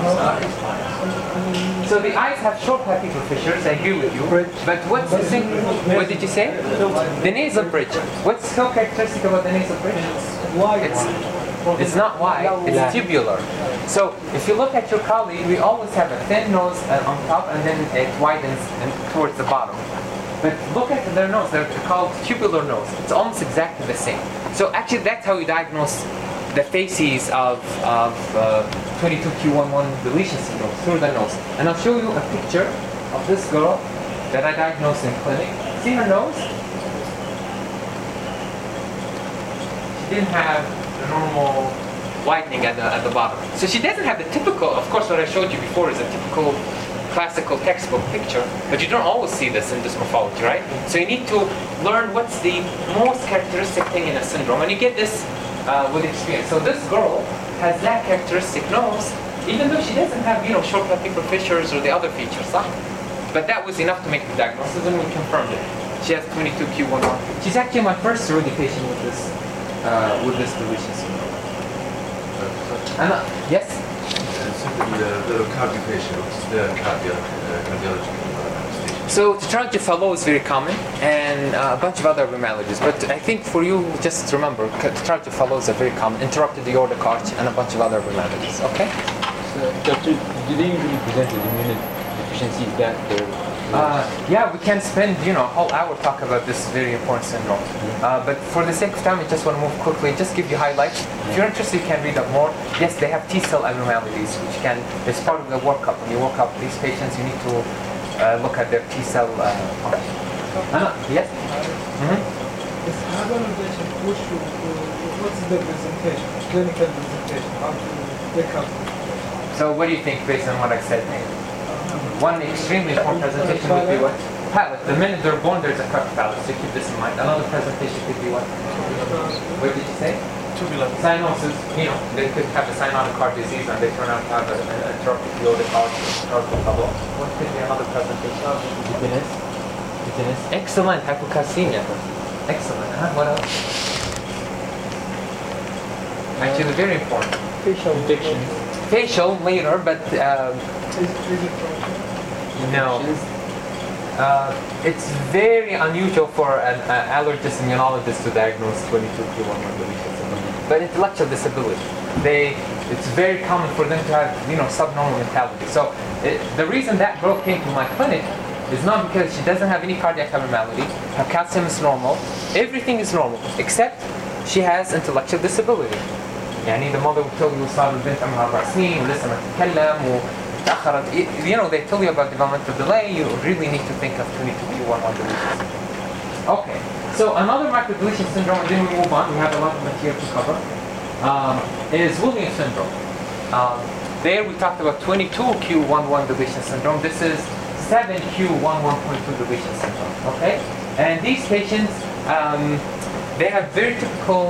So the eyes have short papillary fissures, I agree with you. But what's the thing? What did you say? The nasal bridge. What's so characteristic about the nasal bridge? It's, it's not wide, it's tubular. So if you look at your colleague, we always have a thin nose uh, on top and then it widens and towards the bottom. But look at their nose, they're called tubular nose. It's almost exactly the same. So actually that's how you diagnose the facies of, of uh, twenty-two Q eleven deletion syndrome, through the nose. And I'll show you a picture of this girl that I diagnosed in clinic. See her nose? She didn't have the normal widening at the, at the bottom. So she doesn't have the typical, of course what I showed you before is a typical classical textbook picture, but you don't always see this in this morphology, right? So you need to learn what's the most characteristic thing in a syndrome, and you get this uh, with experience. So this girl has that characteristic nose, even though she doesn't have, you know, short papillary fissures or the other features, huh? But that was enough to make the diagnosis, and we confirmed it. She has twenty-two Q eleven. She's actually my first surrogate patient with this, uh, with this deletion syndrome. And, uh, yes? Simply the little cardio patients, the cardiac, uh, cardiological manifestation. So tetralogy Fallot is very common, and uh, a bunch of other abnormalities. But I think for you, just remember, tetralogy Fallot is a very common, interrupted aortic arch, and a bunch of other abnormalities. Okay? So, Doctor, do they usually present with immunodeficiency deficiencies that they're Uh, yeah, we can spend, you know, a whole hour talk about this very important syndrome. Uh, but for the sake of time, I just want to move quickly, just give you highlights. If you're interested, you can read up more. Yes, they have T-cell abnormalities, which can, it's part of the workup. When you work up these patients, you need to uh, look at their T-cell uh, function. Uh, yes? Mm-hmm. This hybridization push to, what's the presentation, clinical presentation, how to pick up? So what do you think based on what I said? One extremely important presentation would be what? Palate. The minute they're born, there's a cut palate, so keep this in mind. Another presentation could be what? What did you say? Tubular. Cyanosis. You know, they could have a cyanotic heart disease and they turn out to have a, a atrophic aortic heart, atrophic bubble. What could be another presentation? Bitterness. Bitterness. Excellent. Hypocalcemia. Excellent. Huh? What else? Actually, very important. Facial Infections. Facial later, but um, Is, is it from? no. Uh, it's very unusual for an uh, allergist immunologist to diagnose twenty-two Q eleven deletion syndrome. But intellectual disability, they, it's very common for them to have, you know, subnormal mentality. So it, the reason that girl came to my clinic is not because she doesn't have any cardiac abnormality, her calcium is normal, everything is normal, except she has intellectual disability. يعني the mother will tell you صار البنت عمرها أربع سنين ولسه ما تتكلم وتأخرت. You know, they tell you about developmental delay. You really need to think of twenty-two Q eleven deletion. Okay, so another microdeletion syndrome, and then we move on. We have a lot of material to cover. Um, is Williams syndrome. Um, there we talked about twenty-two Q eleven deletion syndrome. This is seven Q eleven point two deletion syndrome. Okay, and these patients, um, they have very typical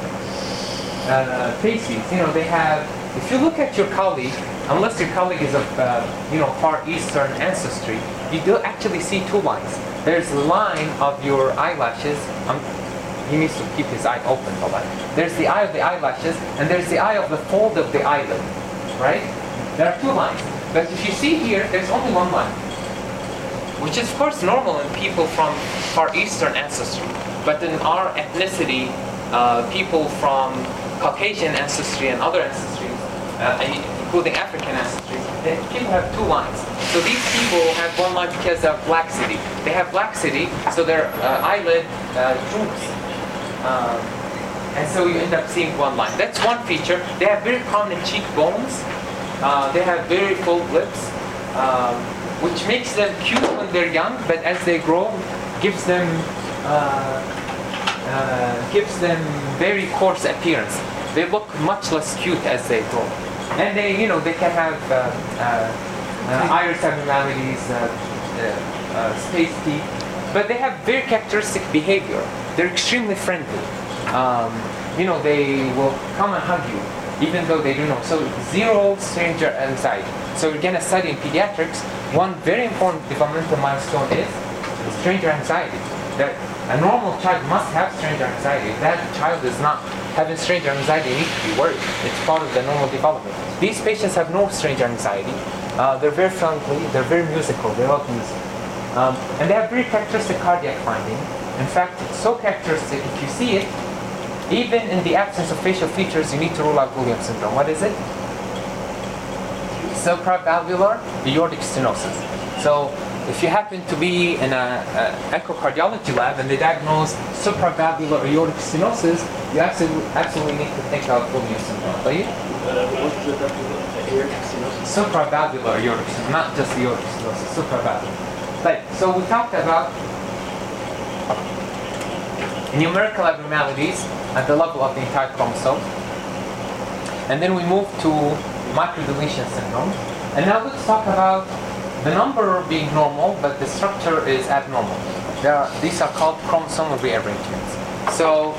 Uh, faces. You know, they have, if you look at your colleague, unless your colleague is of, uh, you know, Far Eastern ancestry, you do actually see two lines. There's a line of your eyelashes. Um, he needs to keep his eye open for that. There's the eye of the eyelashes, and there's the eye of the fold of the eyelid, right? There are two lines. But if you see here, there's only one line, which is, of course, normal in people from Far Eastern ancestry. But in our ethnicity, uh, people from Caucasian ancestry and other ancestries, uh, including African ancestries, they people have two lines. So these people have one line because of laxity. They have laxity, so their uh, eyelid uh, droops. Um, and so you end up seeing one line. That's one feature. They have very prominent cheekbones. Uh, they have very full lips, um, which makes them cute when they're young, but as they grow, gives them uh, Uh, gives them very coarse appearance. They look much less cute as they grow. And they, you know, they can have uh, uh, uh, iris abnormalities, uh, uh, uh, spaced teeth, but they have very characteristic behavior. They're extremely friendly. Um, you know, they will come and hug you, even though they do know. So zero stranger anxiety. So we're gonna study in pediatrics. One very important developmental milestone is stranger anxiety. That a normal child must have stranger anxiety. If that child is not having stranger anxiety, you need to be worried. It's part of the normal development. These patients have no stranger anxiety. Uh, they're very friendly. They're very musical. They love music. Um, and they have very characteristic cardiac finding. In fact, it's so characteristic, if you see it, even in the absence of facial features, you need to rule out Williams syndrome. What is it? Supravalvular aortic stenosis. So if you happen to be in an echocardiology lab and they diagnose supravalvular aortic stenosis, you absolutely, absolutely need to think of Williams syndrome. Are you? Supravalvular aortic stenosis, not just aortic stenosis, supravalvular. Right. So we talked about numerical abnormalities at the level of the entire chromosome. And then we move to microdeletion syndrome. And now let's talk about the number being normal, but the structure is abnormal. There are, these are called chromosomal rearrangements. So,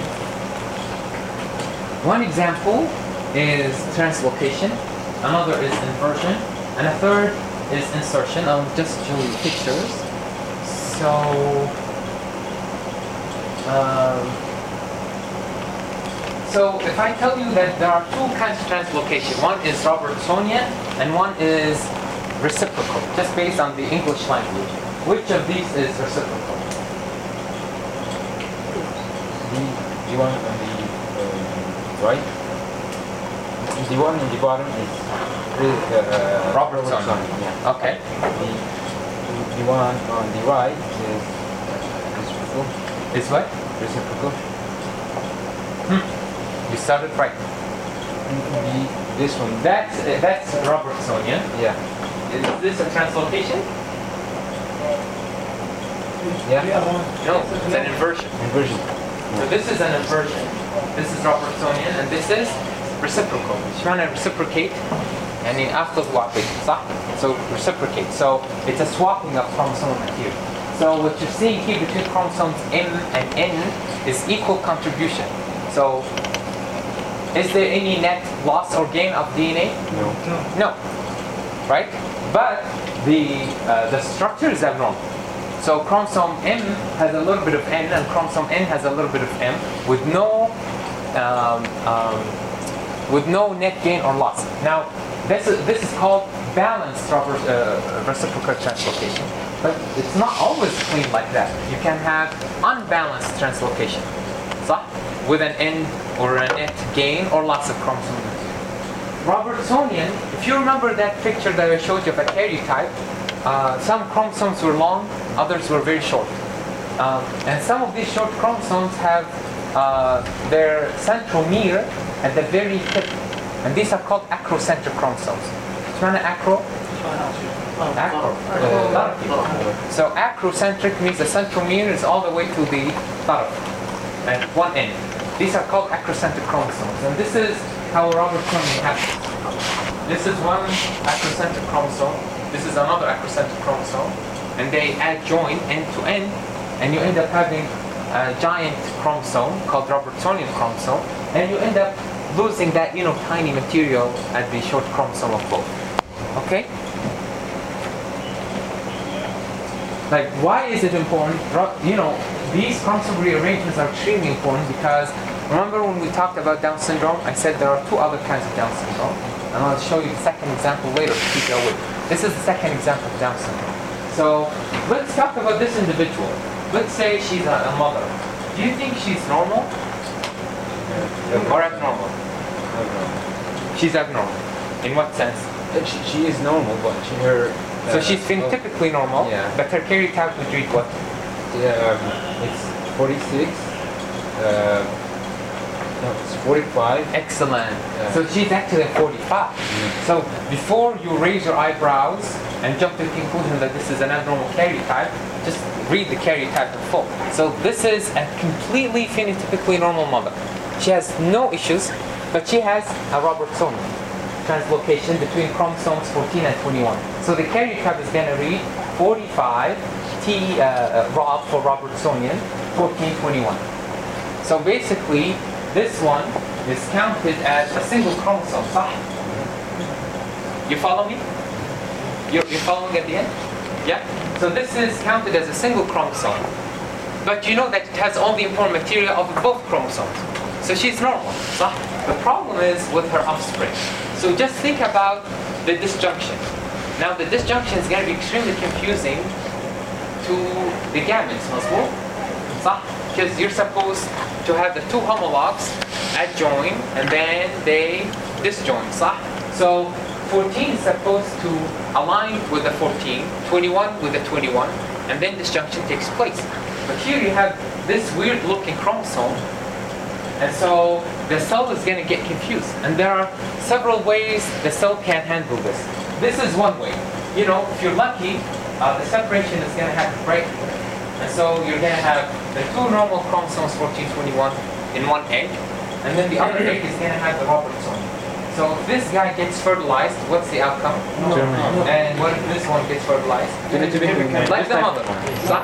one example is translocation, another is inversion, and a third is insertion. I'll just show you pictures. So, um, so if I tell you that there are two kinds of translocation, one is Robertsonian and one is reciprocal, just based on the English language. Which of these is reciprocal? The, the one on the uh, right, the one on the bottom is uh, Robertson. Yeah. Okay. The, the one on the right is reciprocal. Is what? Reciprocal. You started right. The, this one. That's uh, that's Robertsonian. Yeah. Is this a translocation? Yeah. No, it's an inversion. Inversion. So this is an inversion. This is Robertsonian, and this is reciprocal. It's trying to reciprocate, and in after swapping, so reciprocate. So it's a swapping of chromosomal material. So what you're seeing here between chromosomes M and N is equal contribution. So is there any net loss or gain of D N A? No. No. Right? But the uh, the structure is abnormal. So chromosome M has a little bit of N, and chromosome N has a little bit of M, with no um, um, with no net gain or loss. Now, this is this is called balanced rubber, uh, reciprocal translocation, but it's not always clean like that. You can have unbalanced translocation, صح? With an N or a net gain or loss of chromosome. Robertsonian, if you remember that picture that I showed you of a karyotype, uh, some chromosomes were long, others were very short. Um, and some of these short chromosomes have uh, their centromere at the very tip. And these are called acrocentric chromosomes. Which one is acro? Acro. Uh, taraf. So acrocentric means the centromere is all the way to the taraf, at one end. These are called acrocentric chromosomes. And this is how Robertsonian happens. This is one acrocentric chromosome. This is another acrocentric chromosome. And they adjoin end to end, and you end up having a giant chromosome called Robertsonian chromosome, and you end up losing that, you know, tiny material at the short chromosome of both. Okay? Like, why is it important? You know, these chromosome rearrangements are extremely important because remember when we talked about Down syndrome, I said there are two other kinds of Down syndrome, and I'll show you the second example later to keep you awake. This is the second example of Down syndrome. So let's talk about this individual. Let's say she's a, a mother. Do you think she's normal or abnormal? She's abnormal. In what sense? She, she is normal, but she, her... Uh, so she's phenotypically normal, yeah. but her karyotype would read what? Yeah, um, it's forty-six. Uh, no, it's forty-five. Excellent. Yeah. So she's actually at forty-five. Mm. So before you raise your eyebrows and jump to the conclusion that this is an abnormal karyotype, just read the karyotype in full. So this is a completely phenotypically normal mother. She has no issues, but she has a Robertsonian translocation between chromosomes fourteen and twenty-one. So the karyotype is going to read forty-five, T, uh, Rob for Robertsonian, fourteen, twenty-one. So basically, this one is counted as a single chromosome, صح? You follow me? You're, you're following at the end? Yeah? So this is counted as a single chromosome. But you know that it has all the important material of both chromosomes. So she's normal, صح? The problem is with her offspring. So just think about the disjunction. Now the disjunction is going to be extremely confusing to the gametes, مظبوط? صح? Because you're supposed to have the two homologs adjoin and then they disjoin, صح? So fourteen is supposed to align with the fourteen, twenty-one with the twenty-one, and then disjunction takes place. But here you have this weird looking chromosome, and so the cell is going to get confused. And there are several ways the cell can handle this. This is one way. You know, if you're lucky, uh, the separation is going to happen right here. And so you're going to have the two normal chromosomes, fourteen, twenty-one, in one egg, and then the other egg is going to have the Robertson. So if this guy gets fertilized, what's the outcome? No. No. And what if this one gets fertilized? Like the mother. صح?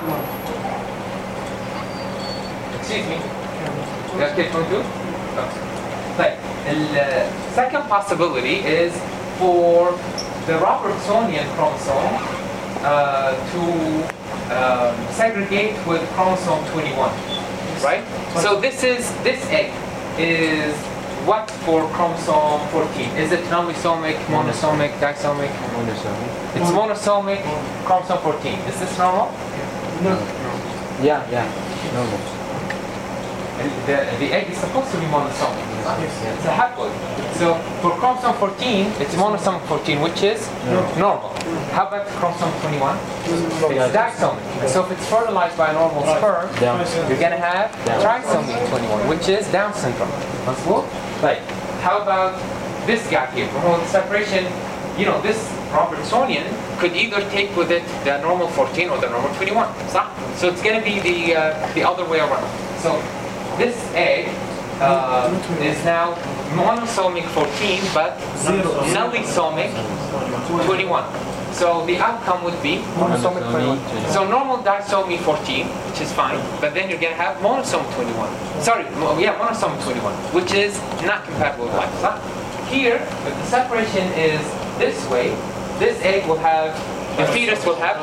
Excuse me. You guys get one too? No. Like, the second possibility is for the Robertsonian chromosome uh, to um, segregate with chromosome twenty-one, right? So this is this egg is what for chromosome fourteen? Is it nomisomic, monosomic, disomic? Monosomic. It's monosomic, chromosome fourteen. Is this normal? No. Yeah, yeah, normal. And the, the egg is supposed to be monosomic. It's a haploid. So for chromosome fourteen, it's monosomic fourteen, which is normal. How about chromosome twenty-one? It's disomic. So if it's fertilized by a normal sperm, you're going to have trisomy twenty-one, which is Down syndrome. Maslow? Right. How about this gap here? Well, the separation, you know, this Robertsonian could either take with it the normal fourteen or the normal twenty-one. So it's going to be the uh, the other way around. So this egg uh, is now monosomic fourteen, but nullisomic twenty-one. So the outcome would be monosomic twenty-one. So normal disomy fourteen, which is fine, but then you're going to have monosomic twenty-one. Sorry, yeah, monosomic twenty-one, which is not compatible with life. Here, if the separation is this way, this egg will have, the fetus will have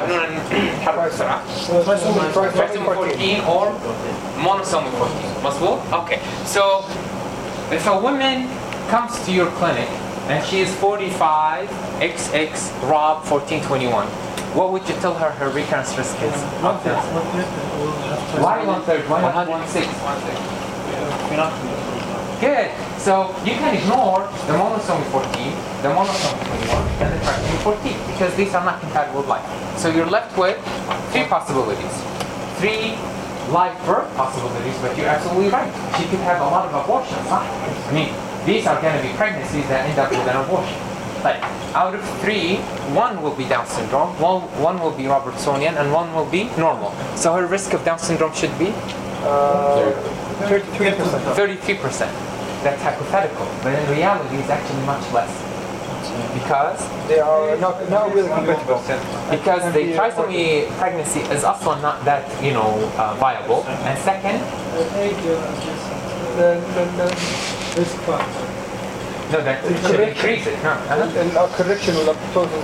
trisomy fourteen or monosomy fourteen. Maslow? Okay. So if a woman comes to your clinic and she is forty-five, X X, Rob, fourteen twenty-one, what would you tell her her recurrence risk is? One third. Why one third? Why not one sixth? Good. So you can ignore the monosomy fourteen, the monosomy twenty-one, and the trisomy fourteen because these are not compatible with life. So you're left with three possibilities. Three live birth possibilities, but you're absolutely right. She could have a lot of abortions, huh? I mean, these are going to be pregnancies that end up with an abortion. Like, out of three, one will be Down syndrome, one, one will be Robertsonian, and one will be normal. So her risk of Down syndrome should be? Uh, thirty-three percent. thirty-three percent. That's hypothetical, but in reality it's actually much less. Because? They are not, not really compatible. Because the trisomy pregnancy is also not that, you know, uh, viable. And second? The, the, the risk factor. No, that should increase it. No. Uh-huh. Correction will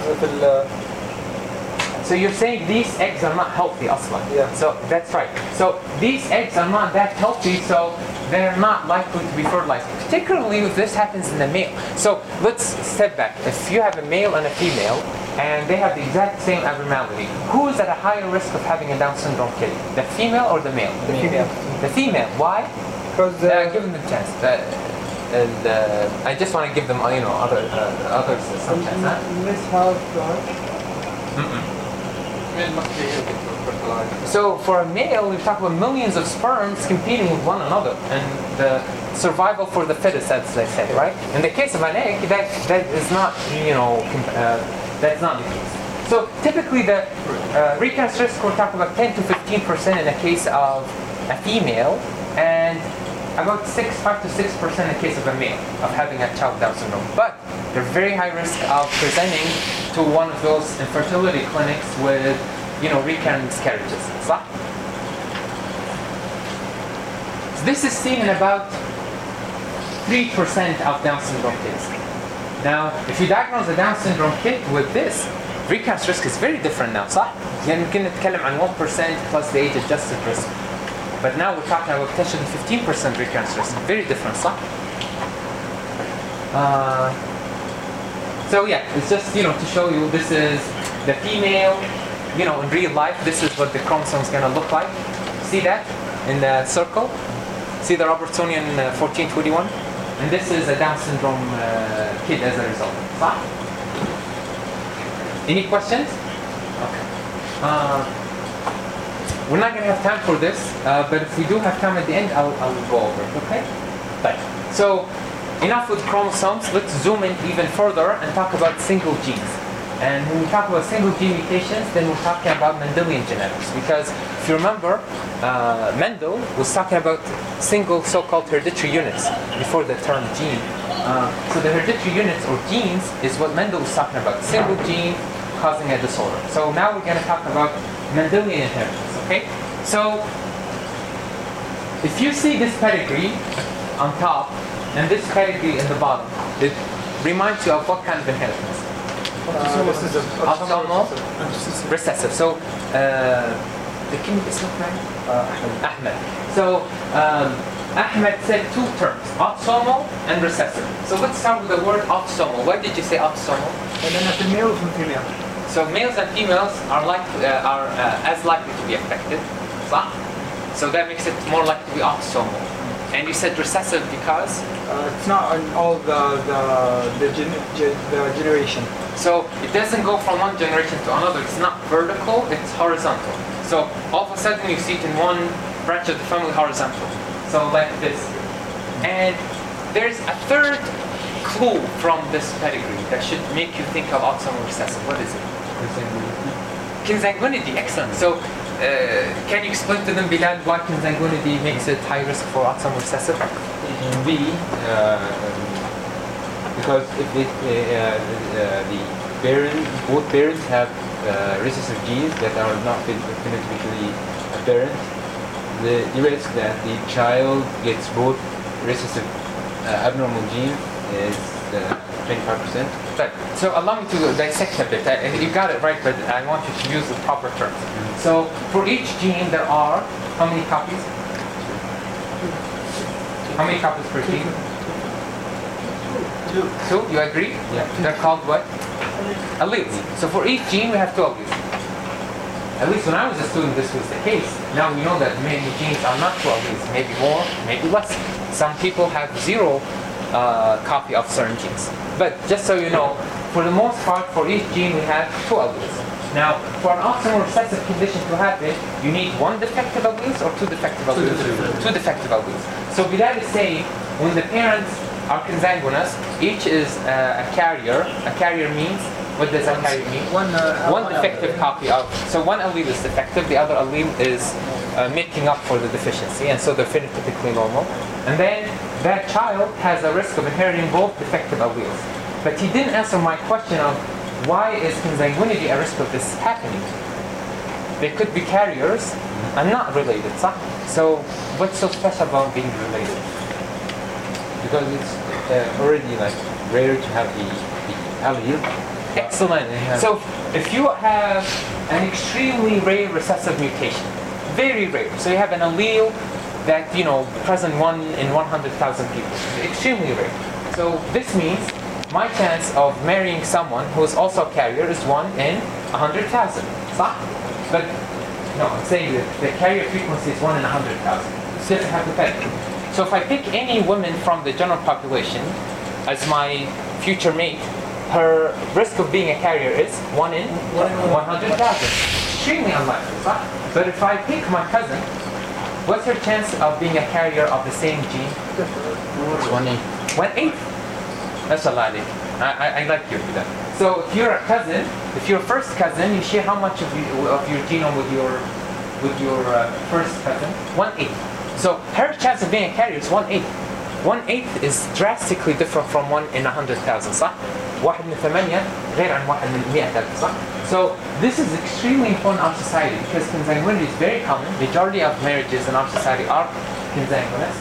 So you're saying these eggs are not healthy, aslan. Yeah. So that's right. So these eggs are not that healthy, so they're not likely to be fertilized, particularly if this happens in the male. So let's step back. If you have a male and a female, and they have the exact same abnormality, who is at a higher risk of having a Down syndrome kid? The female or the male? The female. The female. Why? Because uh, uh, give them the chance. Uh, and uh, I just want to give them, you know, other uh, others some chance. Huh? Miss House, Mm-mm. So for a male, we talk about millions of sperms competing with one another, and the survival for the fittest, as they say, right? In the case of an egg, that that is not, you know, uh, that's not the case. So typically, the uh, recurrence risk we're talking about ten to fifteen percent in the case of a female, and about six, five to six percent in the case of a male of having a child with Down syndrome. But they're very high risk of presenting to one of those infertility clinics with, you know, recurrent miscarriages. So this is seen in about three percent of Down syndrome kids. Now, if you diagnose a Down syndrome kid with this, recurrence risk is very different now, صح? يعني يمكن نتكلم عن one percent plus the age adjusted risk. But now we're talking about potentially fifteen percent recurrence risk. Very different, صح? Uh, so yeah, it's just, you know, to show you this is the female, you know, in real life, this is what the chromosome is going to look like. See that in the circle? See the Robertsonian uh, fourteen twenty-one? And this is a Down syndrome uh, kid as a result. صح? Any questions? Okay. Uh, we're not going to have time for this, uh, but if we do have time at the end, I'll, I'll go over it, okay? Right. So, enough with chromosomes. Let's zoom in even further and talk about single genes. And when we talk about single gene mutations, then we're talking about Mendelian genetics. Because if you remember, uh, Mendel was talking about single so-called hereditary units before the term gene. Uh, so the hereditary units or genes is what Mendel was talking about. Single gene causing a disorder. So now we're going to talk about Mendelian inheritance, okay? So if you see this pedigree on top and this pedigree in the bottom, it reminds you of what kind of inheritance? Uh, this is a autosomal recessive. So, the king is not Ahmed. So, um, Ahmed said two terms, autosomal and recessive. So let's start with the word autosomal. Why did you say autosomal? And then the males and females. So males and females are like uh, are uh, as likely to be affected. صح? So that makes it more likely to be autosomal. And you said recessive because? Uh, it's not on all the the the, gen, gen, the generation. So it doesn't go from one generation to another. It's not vertical, it's horizontal. So all of a sudden you see it in one branch of the family horizontal. So like this. And there's a third clue from this pedigree that should make you think of autosomal recessive. What is it? Consanguinity, excellent. So uh, can you explain to them, Bilal, why consanguinity makes it high risk for autosomal recessive? It can be uh, because if it, uh, uh, the parent, both parents have uh, recessive genes that are not phenotypically apparent, the, the risk that the child gets both recessive uh, abnormal gene is uh, twenty-five percent. Right. So allow me to dissect a bit. I, you got it right, but I want you to use the proper terms. Mm-hmm. So for each gene there are how many copies? How many copies per gene? Two. Two, you agree? Yeah. They're called what? Alleles. So for each gene we have two alleles. At least when I was a student this was the case. Now we know that many genes are not two alleles, maybe more, maybe less. Some people have zero uh, copy of certain genes. But just so you know, for the most part, for each gene we have two alleles. Now, for an autosomal recessive condition to happen, you need one defective alleles or two defective alleles? Two, two defective alleles. So Bilal is saying, when the parents are consanguineous, each is uh, a carrier. A carrier means, what does a carrier mean? One, uh, one defective copy of, so one allele is defective, the other allele is uh, making up for the deficiency, and so they're phenotypically normal. And then that child has a risk of inheriting both defective alleles. But he didn't answer my question of why is consanguinity a risk of this happening? They could be carriers and not related, صح? So what's so special about being related? Because it's uh, already like rare to have the, the allele. Excellent. So if you have an extremely rare recessive mutation, very rare, so you have an allele that, you know, present one in one hundred thousand people, extremely rare. So this means my chance of marrying someone who is also a carrier is one in one hundred thousand. But no, I'm saying that the carrier frequency is one in one hundred thousand. It's different hypothetical. So if I pick any woman from the general population as my future mate, her risk of being a carrier is one in one hundred thousand. Extremely unlikely, right? But if I pick my cousin, what's her chance of being a carrier of the same gene? One in. One eighth. That's a lot. I, I, I like you for that. So if you're a cousin, if you're a first cousin, you share how much of, you, of your genome with your with your uh, first cousin? One eighth. So her chance of being a carrier is one eighth. One eighth is drastically different from one in a hundred thousand, صح? واحد من ثمانية غير عن واحد من مئة ألف, صح? So this is extremely important in our society because consanguinity is very common. Majority of marriages in our society are consanguineous.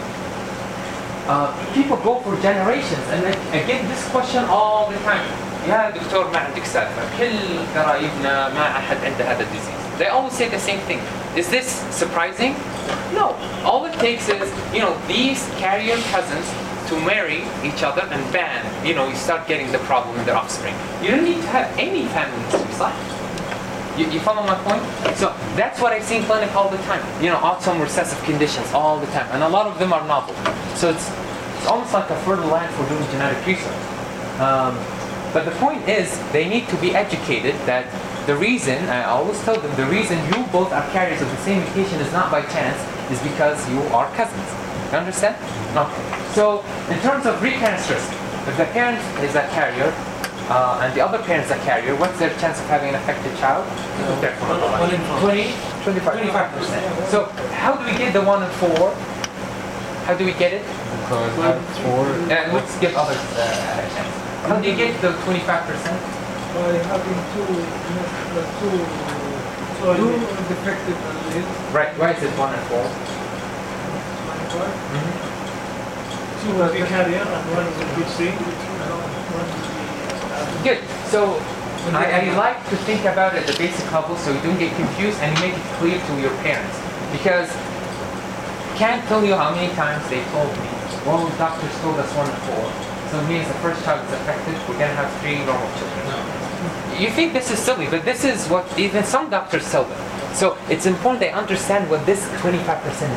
Uh, people go for generations, and I, I get this question all the time. يا دكتور ما عندك سالفة، كل قرايبنا ما أحد عنده هذا disease. They always say the same thing. Is this surprising? No. All it takes is, you know, these carrier cousins to marry each other and bam, you know, you start getting the problem in their offspring. You don't need to have any family history, صح? You, you follow my point? So that's what I see in clinic all the time. You know, autosomal recessive conditions all the time, and a lot of them are novel. So it's it's almost like a fertile land for doing genetic research. Um, but the point is, they need to be educated that the reason, I always tell them, the reason you both are carriers of the same mutation is not by chance, is because you are cousins. You understand? Okay. So in terms of recurrence risk, if the parent is a carrier uh, and the other parent is a carrier, what's their chance of having an affected child? twenty, twenty-five percent. So how do we get the one and four? How do we get it? Because uh, four. Uh, let's give others uh, a chance. How do you get the twenty-five percent? By having two, uh, two, two defective alleles. Right. Why is it one and four? twenty-five. Two will be carrier and one is a good seed. One will be Good. So I, I like to think about it at the basic level so you don't get confused and you make it clear to your parents. Because I can't tell you how many times they told me, well, doctors told us one and four. So it means the first child is affected, we're going to have three normal children. You think this is silly, but this is what even some doctors tell them. So it's important they understand what this twenty-five percent means.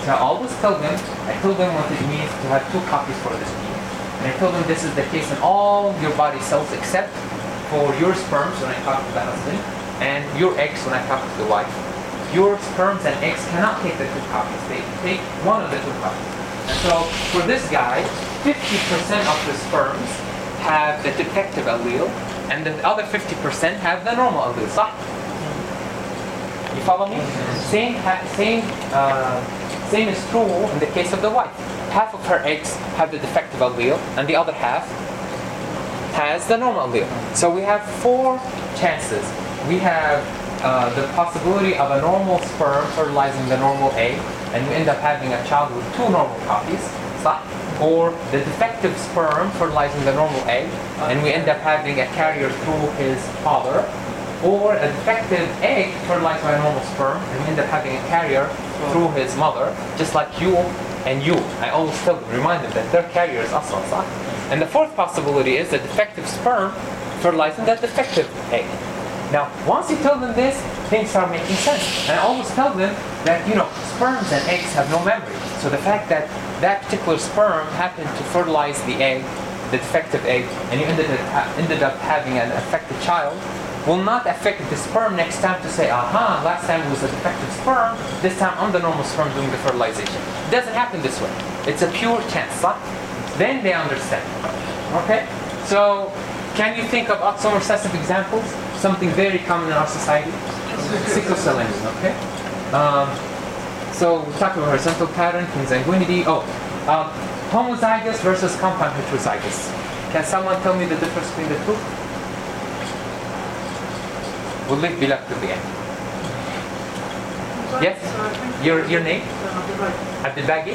So I always tell them, I told them what it means to have two copies for this gene. And I told them this is the case in all your body cells except for your sperms when I talk to the husband, and your eggs when I talk to the wife. Your sperms and eggs cannot take the two copies. They take one of the two copies. And so for this guy, fifty percent of the sperms have the defective allele, and the other fifty percent have the normal allele. صح? You follow me? Same, same, uh, same is true in the case of the wife. Half of her eggs have the defective allele, and the other half has the normal allele. So we have four chances. We have uh, the possibility of a normal sperm fertilizing the normal egg, and we end up having a child with two normal copies. صح? Or the defective sperm fertilizing the normal egg, and we end up having a carrier through his father. Or a defective egg fertilized by a normal sperm, and we end up having a carrier through his mother, just like you and you. I always tell them, remind them that they're carriers أصلاً, صح? And the fourth possibility is the defective sperm fertilizing that defective egg. Now, once you tell them this, things start making sense. And I always tell them that, you know, sperms and eggs have no memory. So the fact that that particular sperm happened to fertilize the egg, the defective egg, and you ended up, ended up having an affected child, will not affect the sperm next time to say, aha, last time it was a defective sperm, this time I'm the normal sperm doing the fertilization. It doesn't happen this way. It's a pure chance, huh? Then they understand. Okay? So, can you think of autosomal recessive examples? Something very common in our society? Sickle cell anemia, okay? Um, so, we talked about horizontal pattern, consanguinity. Oh, um, homozygous versus compound heterozygous. Can someone tell me the difference between the two? We'll leave Bilal to the end. Yes? Your your name? Abdel Baghi?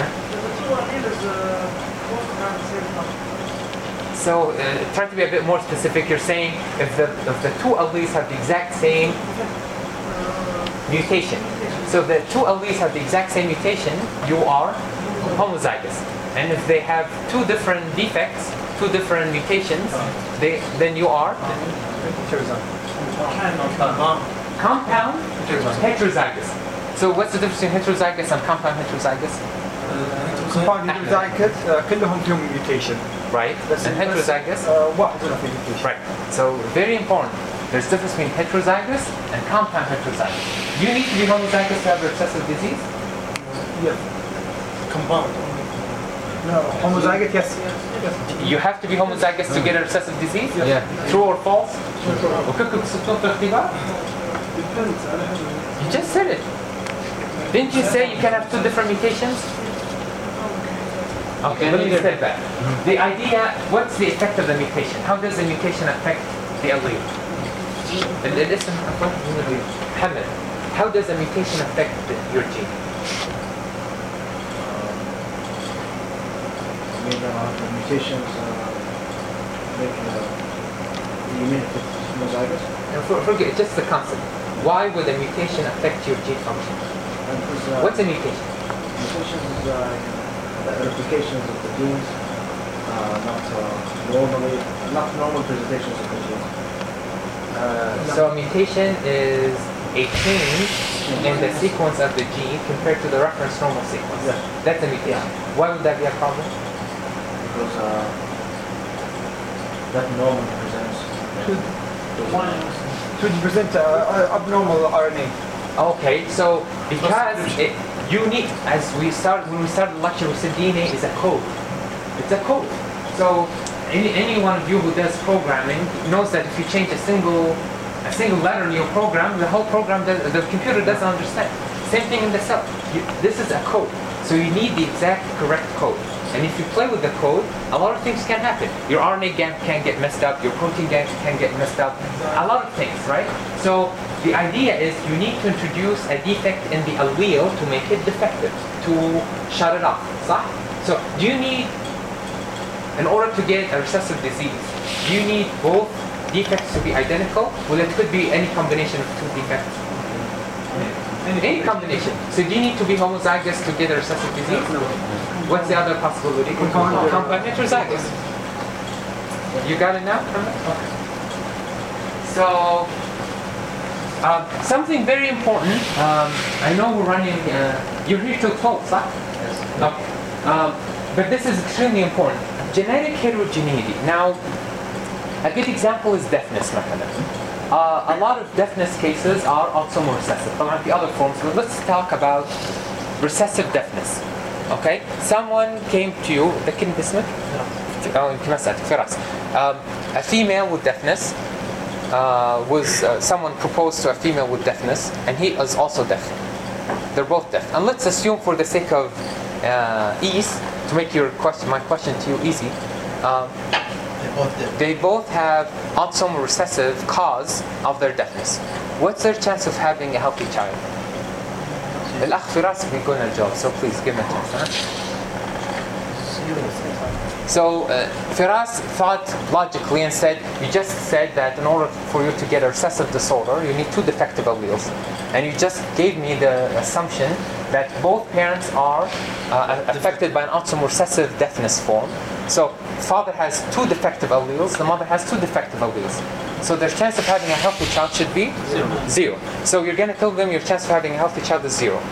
So uh, try to be a bit more specific. You're saying if the if the two alleles have the exact same mutation. So if the two alleles have the exact same mutation, you are homozygous. And if they have two different defects, two different mutations, they then you are compound heterozygous. So what's the difference between heterozygous and compound heterozygous? compound heterozygous كلهم فيهم mutation. Right. And heterozygous? واحد ولا في mutation. Right. So very important. There's a difference between heterozygous and compound heterozygous. You need to be homozygous to have a recessive disease? Yes. Compound. No, homozygous, yes. yes. You have to be homozygous to get a recessive disease? Yeah. yeah. True or false? True. You just said it. Didn't you say you can have two different mutations? Okay, let me step back. The idea, what's the effect of the mutation? How does the mutation affect the allele? Listen, Hamid, how does the mutation affect your gene? I mean, uh, the mutations uh, make uh, you mean if it's homozygous? For, forget just the concept. Why would a mutation affect your gene function? Uh, What's a mutation? Mutations is uh, the replications of the genes, uh, not uh, normally, not normal presentations of the genes. Uh, so a mutation is a change in the sequence of the gene compared to the reference normal sequence. Yeah. That's a mutation. Why would that be a problem? Because uh, that normally presents twenty percent uh, abnormal R N A. Okay, so because it, you need, as we start when we started the lecture, we said D N A is a code. It's a code. So any any one of you who does programming knows that if you change a single a single letter in your program, the whole program does, the computer doesn't understand. Same thing in the cell. You, this is a code. So you need the exact correct code. And if you play with the code, a lot of things can happen. Your R N A gap can get messed up, your protein gap can get messed up, a lot of things, right? So the idea is you need to introduce a defect in the allele to make it defective, to shut it off. صح? So do you need, in order to get a recessive disease, do you need both defects to be identical? Well, it could be any combination of two defects. Any combination. So do you need to be homozygous to get a recessive disease? No. What's the other possibility? Compound heterozygous. You got it now? Okay. So Um, something very important. Um, I know we're running. Uh, you're here till twelve, right? Yes. Okay. Um, but this is extremely important. Genetic heterogeneity. Now, a good example is deafness, مثلا. Uh, a lot of deafness cases are autosomal recessive. طبعا the other forms. But let's talk about recessive deafness. Okay. Someone came to you. ده كلمة اسمك؟ Oh, يمكن أسألك فراس. Um, a female with deafness. Uh, was uh, someone proposed to a female with deafness, and he is also deaf. They're both deaf. And let's assume, for the sake of uh, ease, to make your question, my question to you easy, um, they both have autosomal recessive cause of their deafness. What's their chance of having a healthy child? الأخ فراس بيقول الجواب, so please give me a chance. Huh? So uh, Firas thought logically and said, you just said that in order for you to get a recessive disorder, you need two defective alleles. And you just gave me the assumption that both parents are uh, affected by an autosomal recessive deafness form. So father has two defective alleles, the mother has two defective alleles. So their chance of having a healthy child should be zero. zero. So you're going to tell them your chance of having a healthy child is zero.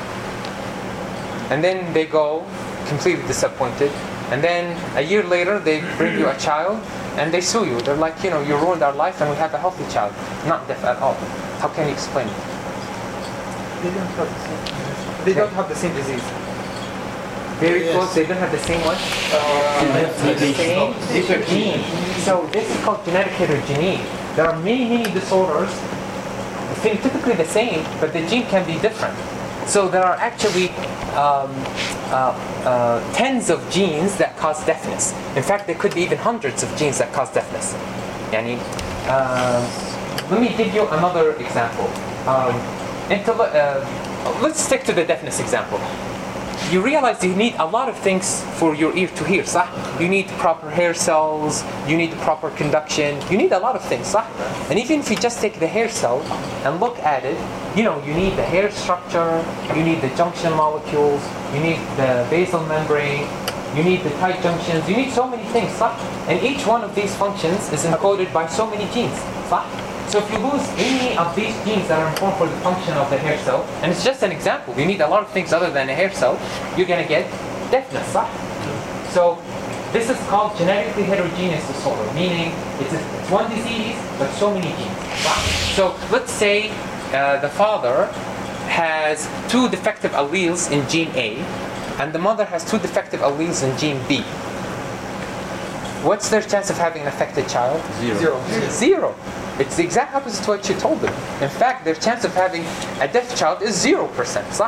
And then they go completely disappointed. And then a year later, they bring you a child and they sue you. They're like, you know, you ruined our life and we have a healthy child. Not deaf at all. How can you explain it? They don't have the same, they don't have the same disease. Very close. They don't have the same one? Uh, the same gene. So this is called genetic heterogeneity. There are many, many disorders, phenotypically the same, but the gene can be different. So there are actually um, uh, uh, tens of genes that cause deafness. In fact, there could be even hundreds of genes that cause deafness. Yani, uh, let me give you another example. Um, uh, let's stick to the deafness example. You realize you need a lot of things for your ear to hear, صح? You need proper hair cells, you need proper conduction, you need a lot of things, صح? And even if you just take the hair cell and look at it, you know, you need the hair structure, you need the junction molecules, you need the basal membrane, you need the tight junctions, you need so many things, صح? And each one of these functions is encoded by so many genes, صح? So if you lose any of these genes that are important for the function of the hair cell, and it's just an example, you need a lot of things other than a hair cell, you're going to get deafness, صح? So this is called genetically heterogeneous disorder, meaning it's, a, it's one disease, but so many genes, صح? So let's say uh, the father has two defective alleles in gene A, and the mother has two defective alleles in gene B. What's their chance of having an affected child? Zero. Zero. Zero. It's the exact opposite to what you told them. In fact, their chance of having a deaf child is zero percent. صح?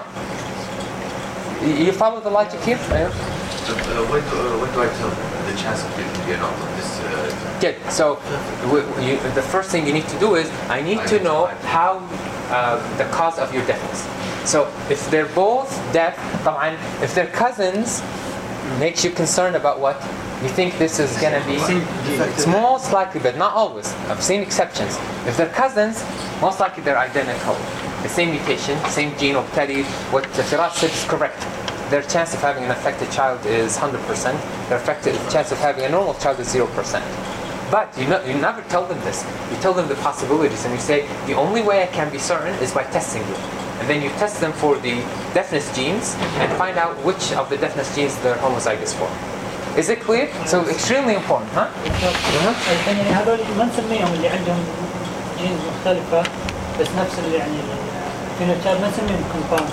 You follow the logic here? Yeah. Uh, what, uh, what do I tell them? The chance of getting get off of this? Uh, Good. So w- you, the first thing you need to do is, I need to know how uh, the cause of your deafness. So if they're both deaf, طبعاً, if they're cousins, makes you concerned about what? You think this is going to be, it's most likely, but not always. I've seen exceptions. If they're cousins, most likely they're identical. The same mutation, same gene, or Teddy, what Firas said is correct. Their chance of having an affected child is one hundred percent. Their affected chance of having a normal child is zero percent. But you, know, you never tell them this. You tell them the possibilities and you say, the only way I can be certain is by testing you. And then you test them for the deafness genes and find out which of the deafness genes they're homozygous for. Is it clear? So extremely important, huh? Uh-huh. يعني هذول ما نسميهم اللي عندهم جينز مختلفة بس نفس اللي يعني الفينوتايب ما نسميهم كومباوند.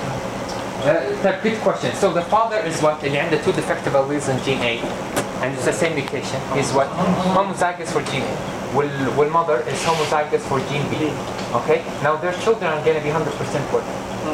Uh, good question. So the father is what? اللي عنده two defective alleles in gene A, and it's the same mutation. He's what? Homozygous for gene A. Wal, wal mother is homozygous for gene B. Okay? Now their children are going to be one hundred percent what?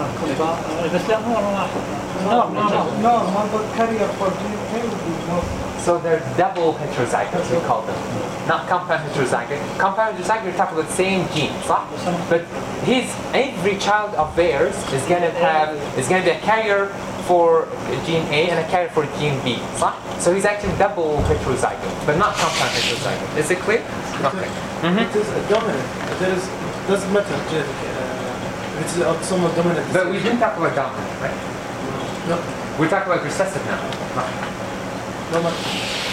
بس لا مو واحد. No, no, no, no, mother carrier for gene A would be no. So they're double heterozygous, we call them. Not compound heterozygous. Compound heterozygous, you're talking about the same gene, صح? But his, every child of theirs is going to have, is going to be a carrier for gene A and a carrier for gene B, صح? So he's actually double heterozygous, but not compound heterozygous. Is it clear? Okay. Mm-hmm. It is a dominant. There is, doesn't matter genetic. Uh, it's autosomal dominant. But we didn't talk about dominant, right? No. We're talking about recessive now. No. No matter.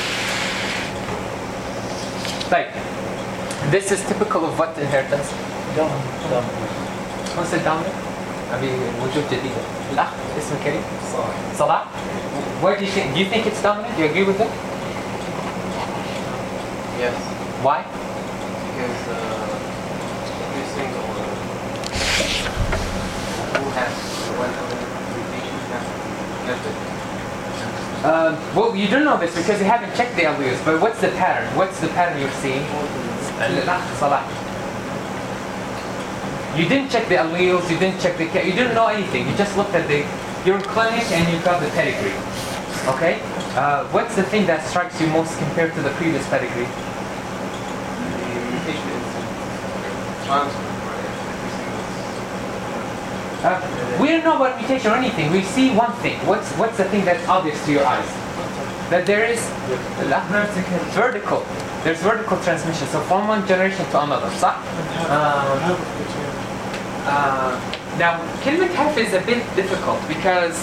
Like, this is typical of what inheritance? What's the dominant? أبي وجود جديدة. الأخ اسمه كريم. صلاح. صلاح. Why do you think? Do you think it's dominant? Do you agree with it? Yes. Why? Because uh, every single uh, who has one of the mutation has method. Um, well, you don't know this because you haven't checked the alleles. But what's the pattern? What's the pattern you're seeing? الأخ صلاح. You didn't check the alleles, you didn't check the, you didn't know anything. You just looked at the, you're in clinic and you got the pedigree. Okay? Uh, what's the thing that strikes you most compared to the previous pedigree? The mutation is transferred for every single. Uh, we don't know about mutation or anything. We see one thing. What's what's the thing that's obvious to your eyes? That there is vertical. There's vertical transmission. So from one generation to another. صح? Um, Uh, now, كلمة half is a bit difficult because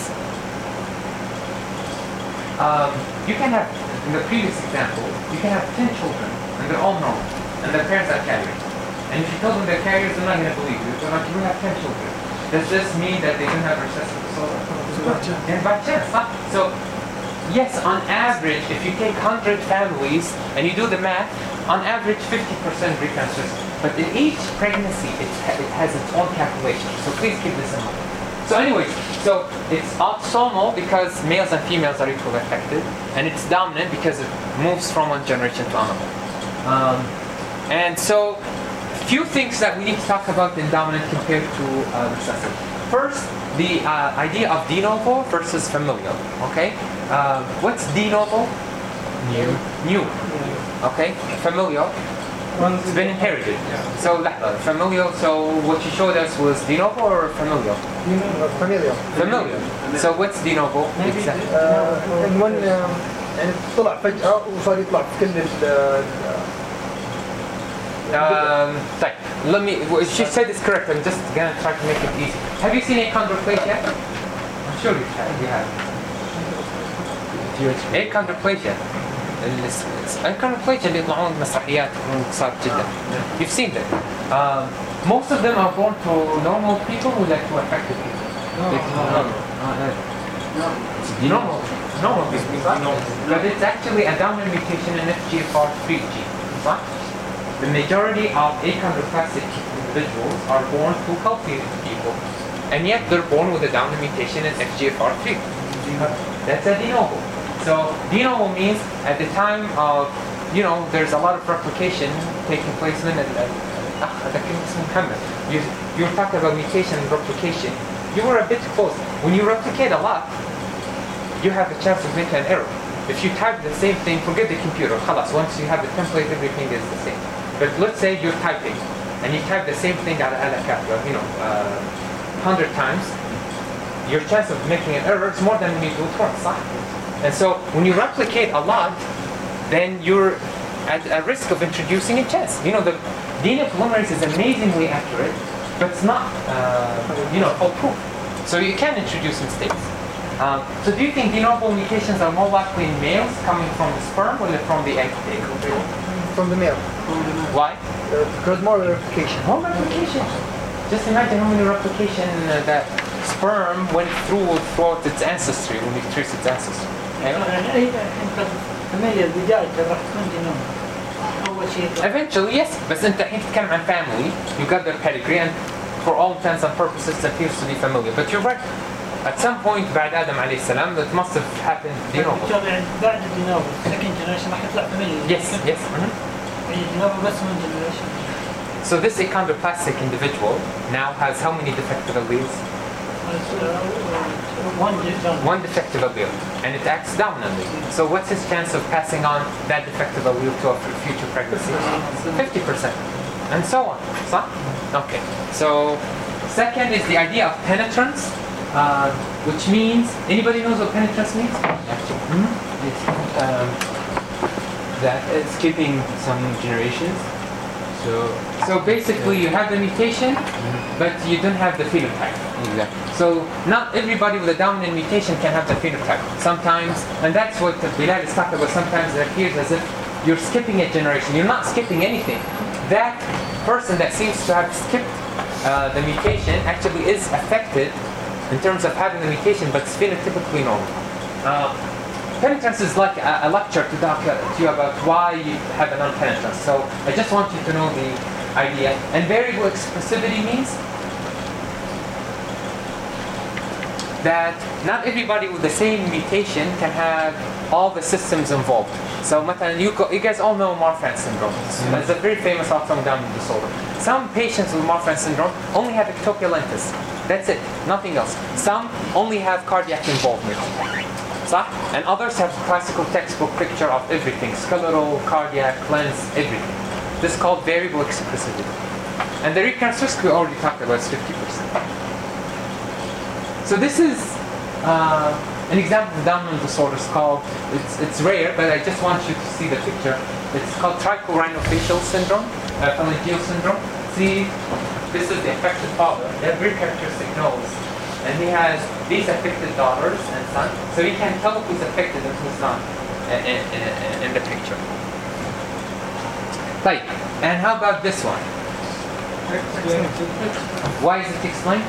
um, you can have, in the previous example, you can have ten children and they're all normal and their parents are carriers. And if you tell them they're carriers, they're not going to believe you. They're like, you have ten children. Does this mean that they don't have recessive disorder? And by chance, huh? So, yes, on average, if you take one hundred families and you do the math, on average fifty percent recancer. But in each pregnancy, it, it has its own calculation. So please keep this in mind. So anyways, so it's autosomal because males and females are equally affected. And it's dominant because it moves from one generation to another. Um, and so, few things that we need to talk about in dominant compared to uh, recessive. First, the uh, idea of de novo versus familial. Okay? Uh, what's de novo? New. New. Okay? Familial. It's been inherited. So لحظة, familial, so what you showed us was de novo or familial? Familial. Familial. So what's de novo? Exactly. المهم يعني طلع فجأة وصار يطلع في كل ال Um, طيب, let me, well, she said it's correct, I'm just gonna try to make it easy. Have you seen achondroplasia? I'm sure you have. You have. Achondroplasia. achondroplasia اللي يطلعون مسرحيات يكونون قصار جدا. You've seen them. Um, most of them are born to normal people who like to affected people. No. No. Normal. Normal people. But it's actually a dominant mutation in F G F R three gene. Right? The majority of achondroplastic individuals are born to healthy people, and yet they're born with a dominant mutation in F G F R three. That's a de novo. So de novo means at the time of, you know, there's a lot of replication taking place. من you you were talking about mutation and replication. You were a bit close. When you replicate a lot, you have a chance of making an error. If you type the same thing, forget the computer. خلاص, once you have the template, everything is the same. But let's say you're typing, and you type the same thing out of, you know, uh, hundred times. Your chance of making an error is more than when you do it once. صح? And so when you replicate a lot, then you're at a risk of introducing a chance. You know, the D N A polymerase is amazingly accurate, but it's not, uh, you know, foolproof. So you can introduce mistakes. Um, so do you think de novo mutations are more likely in males coming from the sperm or from the egg? from the male. Why? Uh, because more replication. More replication. Just imagine how many replication uh, that sperm went through throughout its ancestry when it traced its ancestry. Eventually, yes. بس أنت الحين تتكلم عن family. You got their pedigree, and for all intents and purposes, it appears to be familiar. But you're right. At some point, بعد آدم عليه السلام, that must have happened de novo. بعد de novo, second generation راح يطلع familial. Yes, yes. Mm-hmm. de novo بس one generation. So this achondroplastic individual now has how many defective alleles? One defective. One defective allele, and it acts dominantly. So what's his chance of passing on that defective allele to a future pregnancy? fifty percent, and so on. So, okay. So second is the idea of penetrance, uh, which means, anybody knows what penetrance means? Mm-hmm. Yes. Um, that is skipping some generations. So, so basically you have the mutation, mm-hmm. but you don't have the phenotype. Exactly. So not everybody with a dominant mutation can have the phenotype. Sometimes, and that's what Bilal is talking about, sometimes it appears as if you're skipping a generation. You're not skipping anything. That person that seems to have skipped uh, the mutation actually is affected in terms of having the mutation, but it's phenotypically normal. Uh, penetrance is like a, a lecture to talk uh, to you about why you have a non-penetrance. So I just want you to know the idea. And variable expressivity means that not everybody with the same mutation can have all the systems involved. So you, you guys all know Marfan syndrome. Mm-hmm. It's a very famous autosomal dominant disorder. Some patients with Marfan syndrome only have ectopia lentis. That's it, nothing else. Some only have cardiac involvement. And others have classical textbook picture of everything, skeletal, cardiac, lens, everything. This is called variable expressivity. And the recurrence risk we already talked about is fifty percent. So this is uh, an example of dominant disorder. It's called, it's, it's rare, but I just want you to see the picture. It's called trichorhinofacial syndrome, uh, phalangeal syndrome. See, this is the affected father. They have very characteristic nose. And he has these affected daughters and sons. So you can tell who's affected and who's not in, in, in the picture. Right. And how about this one? Why is it explained?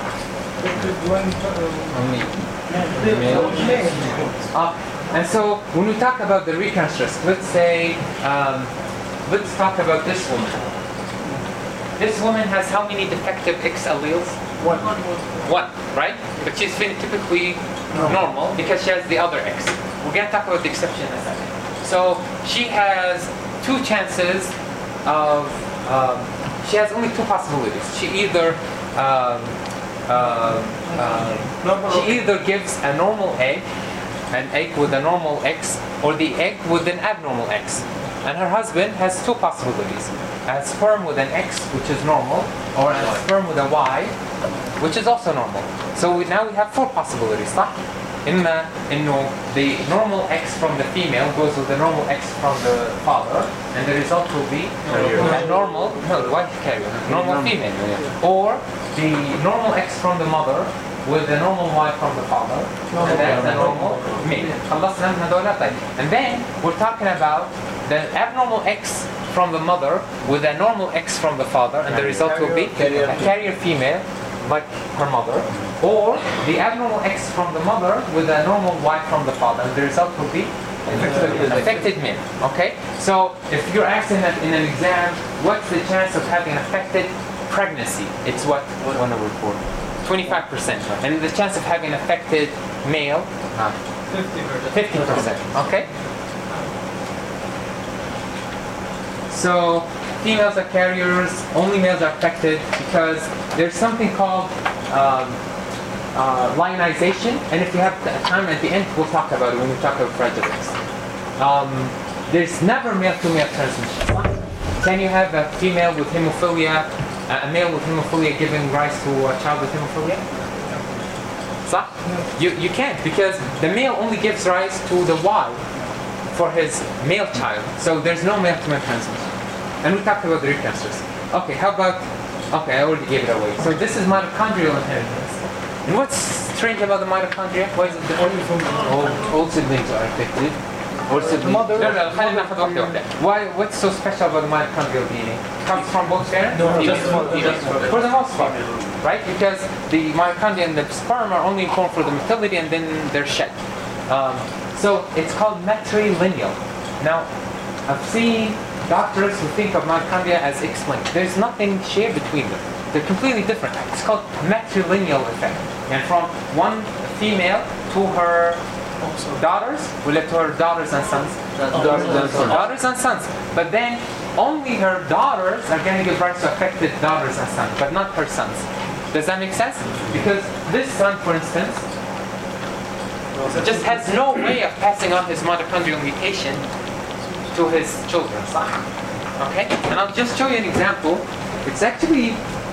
Uh, and so when we talk about the recurrence risk, let's say, um, let's talk about this woman. This woman has how many defective X alleles? One. One, right? But she's phenotypically normal because she has the other X. We're going to talk about the exception in a second. So she has two chances of, um, she has only two possibilities. She either um, Uh, uh, she either gives a normal egg, an egg with a normal X, or the egg with an abnormal X. And her husband has two possibilities: a sperm with an X, which is normal, or a sperm with a Y, which is also normal. So we, now we have four possibilities. صح? إما إنه the normal X from the female goes with the normal X from the father, and the result will be a normal, no, the wife carrier, normal female, or the normal X from the mother with the normal Y from the father, and that's a normal male. خلصنا من هذول طيب. And then we're talking about the abnormal X from the mother with a normal X from the father, and the result will be a carrier female, like her mother, or the abnormal X from the mother with a normal Y from the father, and the result will be an affected male. Okay? So if you're asking that in an exam, what's the chance of having an affected pregnancy? It's what? one over four. twenty-five percent. And the chance of having an affected male? fifty percent. Okay? So females are carriers, only males are affected because there's something called um, uh, lionization, and if you have time at the end, we'll talk about it when we talk about Fragile X. Um, there's never male-to-male transmission. Can you have a female with hemophilia, a male with hemophilia giving rise to a child with hemophilia? So, you, you can't, because the male only gives rise to the Y for his male child, so there's no male-to-male transmission. And we talked about the recurrences. Okay, how about, okay, I already gave it away. So this is mitochondrial inheritance. And what's strange about the mitochondria? Why is it different? All, all siblings are affected. All siblings. No, no, خلينا ناخذ واحدة واحدة. Why, what's so special about the mitochondrial D N A? Comes from both parents? No, no, just one. For the most part, right? Because the mitochondria and the sperm are only important for the motility, and then they're shed. Um, so it's called matrilineal. Now, I've seen doctors who think of mitochondria as X-linked. There's nothing shared between them. They're completely different. It's called matrilineal effect. And from one female to her daughters, we let to her daughters and sons. Daughters and sons. Daughters and sons. But then only her daughters are going to give rise to affected daughters and sons, but not her sons. Does that make sense? Because this son, for instance, just has no way of passing on his mitochondrial mutation to his children. Okay? And I'll just show you an example. It's actually,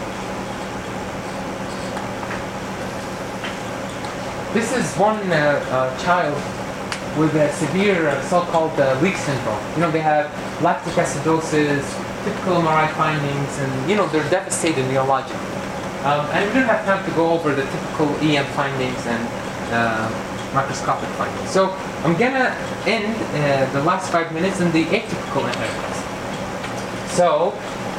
this is one uh, uh, child with a severe uh, so-called uh, leak syndrome. You know, they have lactic acidosis, typical M R I findings, and you know, they're devastated neurologically. Um, and we don't have time to go over the typical E M findings and uh, microscopic findings. So I'm gonna end uh, the last five minutes in the atypical inheritance. So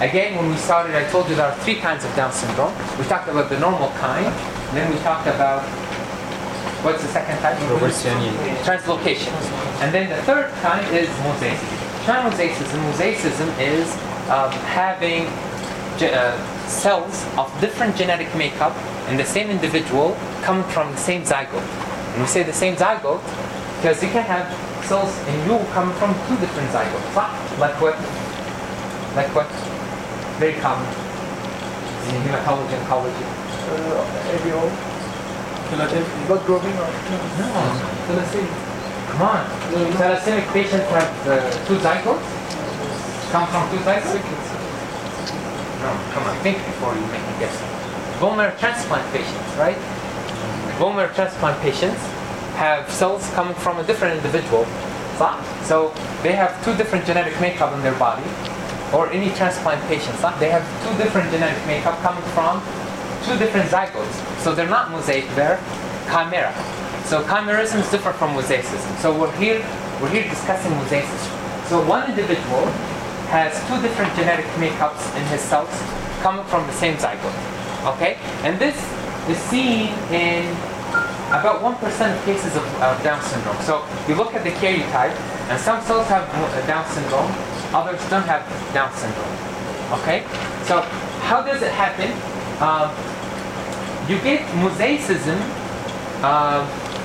Again, when we started, I told you there are three kinds of Down syndrome. We talked about the normal kind, then we talked about, what's the second type? Robertsiani. Translocation. And then the third kind is mosaicism. Transmosaicism, mosaicism is um, having ge- uh, cells of different genetic makeup in the same individual coming from the same zygote. And we say the same zygote because you can have cells in you coming from two different zygotes. Right? Like what? Like what? Very common in hematology and oncology. Uh, A B O. Blood grouping or No. Come on. Thalassemia patients have uh, two zygotes? Come from two zygotes? No, come on, think before you make a guess. Bone marrow transplant patients, right? Bone marrow transplant patients have cells coming from a different individual. So they have two different genetic makeup in their body. Or any transplant patients, they have two different genetic makeup coming from two different zygotes. So they're not mosaic, they're chimera. So chimerism is different from mosaicism. So we're here, we're here discussing mosaicism. So one individual has two different genetic makeups in his cells coming from the same zygote. Okay? And this is seen in about one percent of cases of uh, Down syndrome. So you look at the karyotype, and some cells have uh, Down syndrome, others don't have Down syndrome. Okay? So how does it happen? Uh, you get mosaicism uh,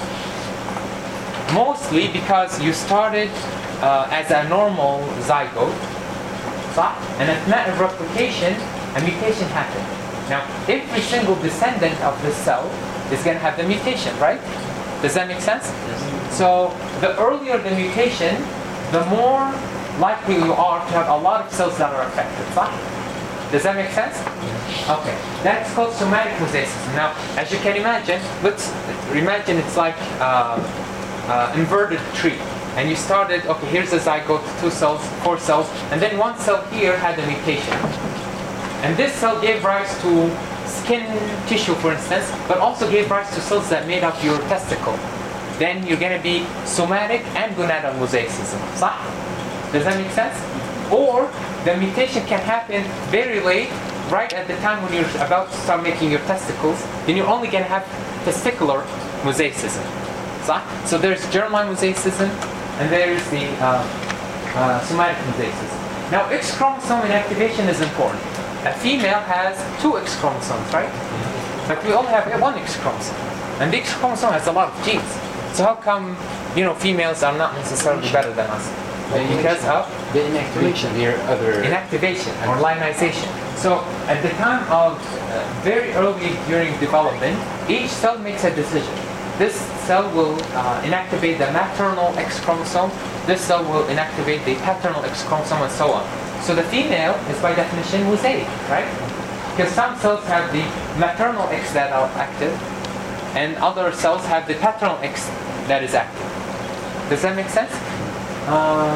mostly because you started uh, as a normal zygote, and at matter of replication, a mutation happened. Now, every single descendant of this cell is going to have the mutation, right? Does that make sense? Yes. So the earlier the mutation, the more likely you are to have a lot of cells that are affected. Does that make sense? Okay. That's called somatic mosaicism. Now, as you can imagine, let's imagine it's like uh, uh, inverted tree. And you started, okay, here's a zygote, two cells, four cells, and then one cell here had a mutation. And this cell gave rise to skin tissue, for instance, but also gave rise to cells that made up your testicle. Then you're going to be somatic and gonadal mosaicism. صح? Does that make sense? Or the mutation can happen very late, right at the time when you're about to start making your testicles, then you're only going to have testicular mosaicism. صح? So there's germline mosaicism, and there's the uh, uh, somatic mosaicism. Now, X chromosome inactivation is important. A female has two X chromosomes, right? But we only have one X chromosome. And the X chromosome has a lot of genes. So how come, you know, females are not necessarily better than us? Because of the inactivation, their other inactivation or lionization. So at the time of uh, very early during development, each cell makes a decision. This cell will uh, inactivate the maternal X chromosome. This cell will inactivate the paternal X chromosome, and so on. So the female is by definition mosaic, right? Because some cells have the maternal X that are active, and other cells have the paternal X that is active. Does that make sense? Uh,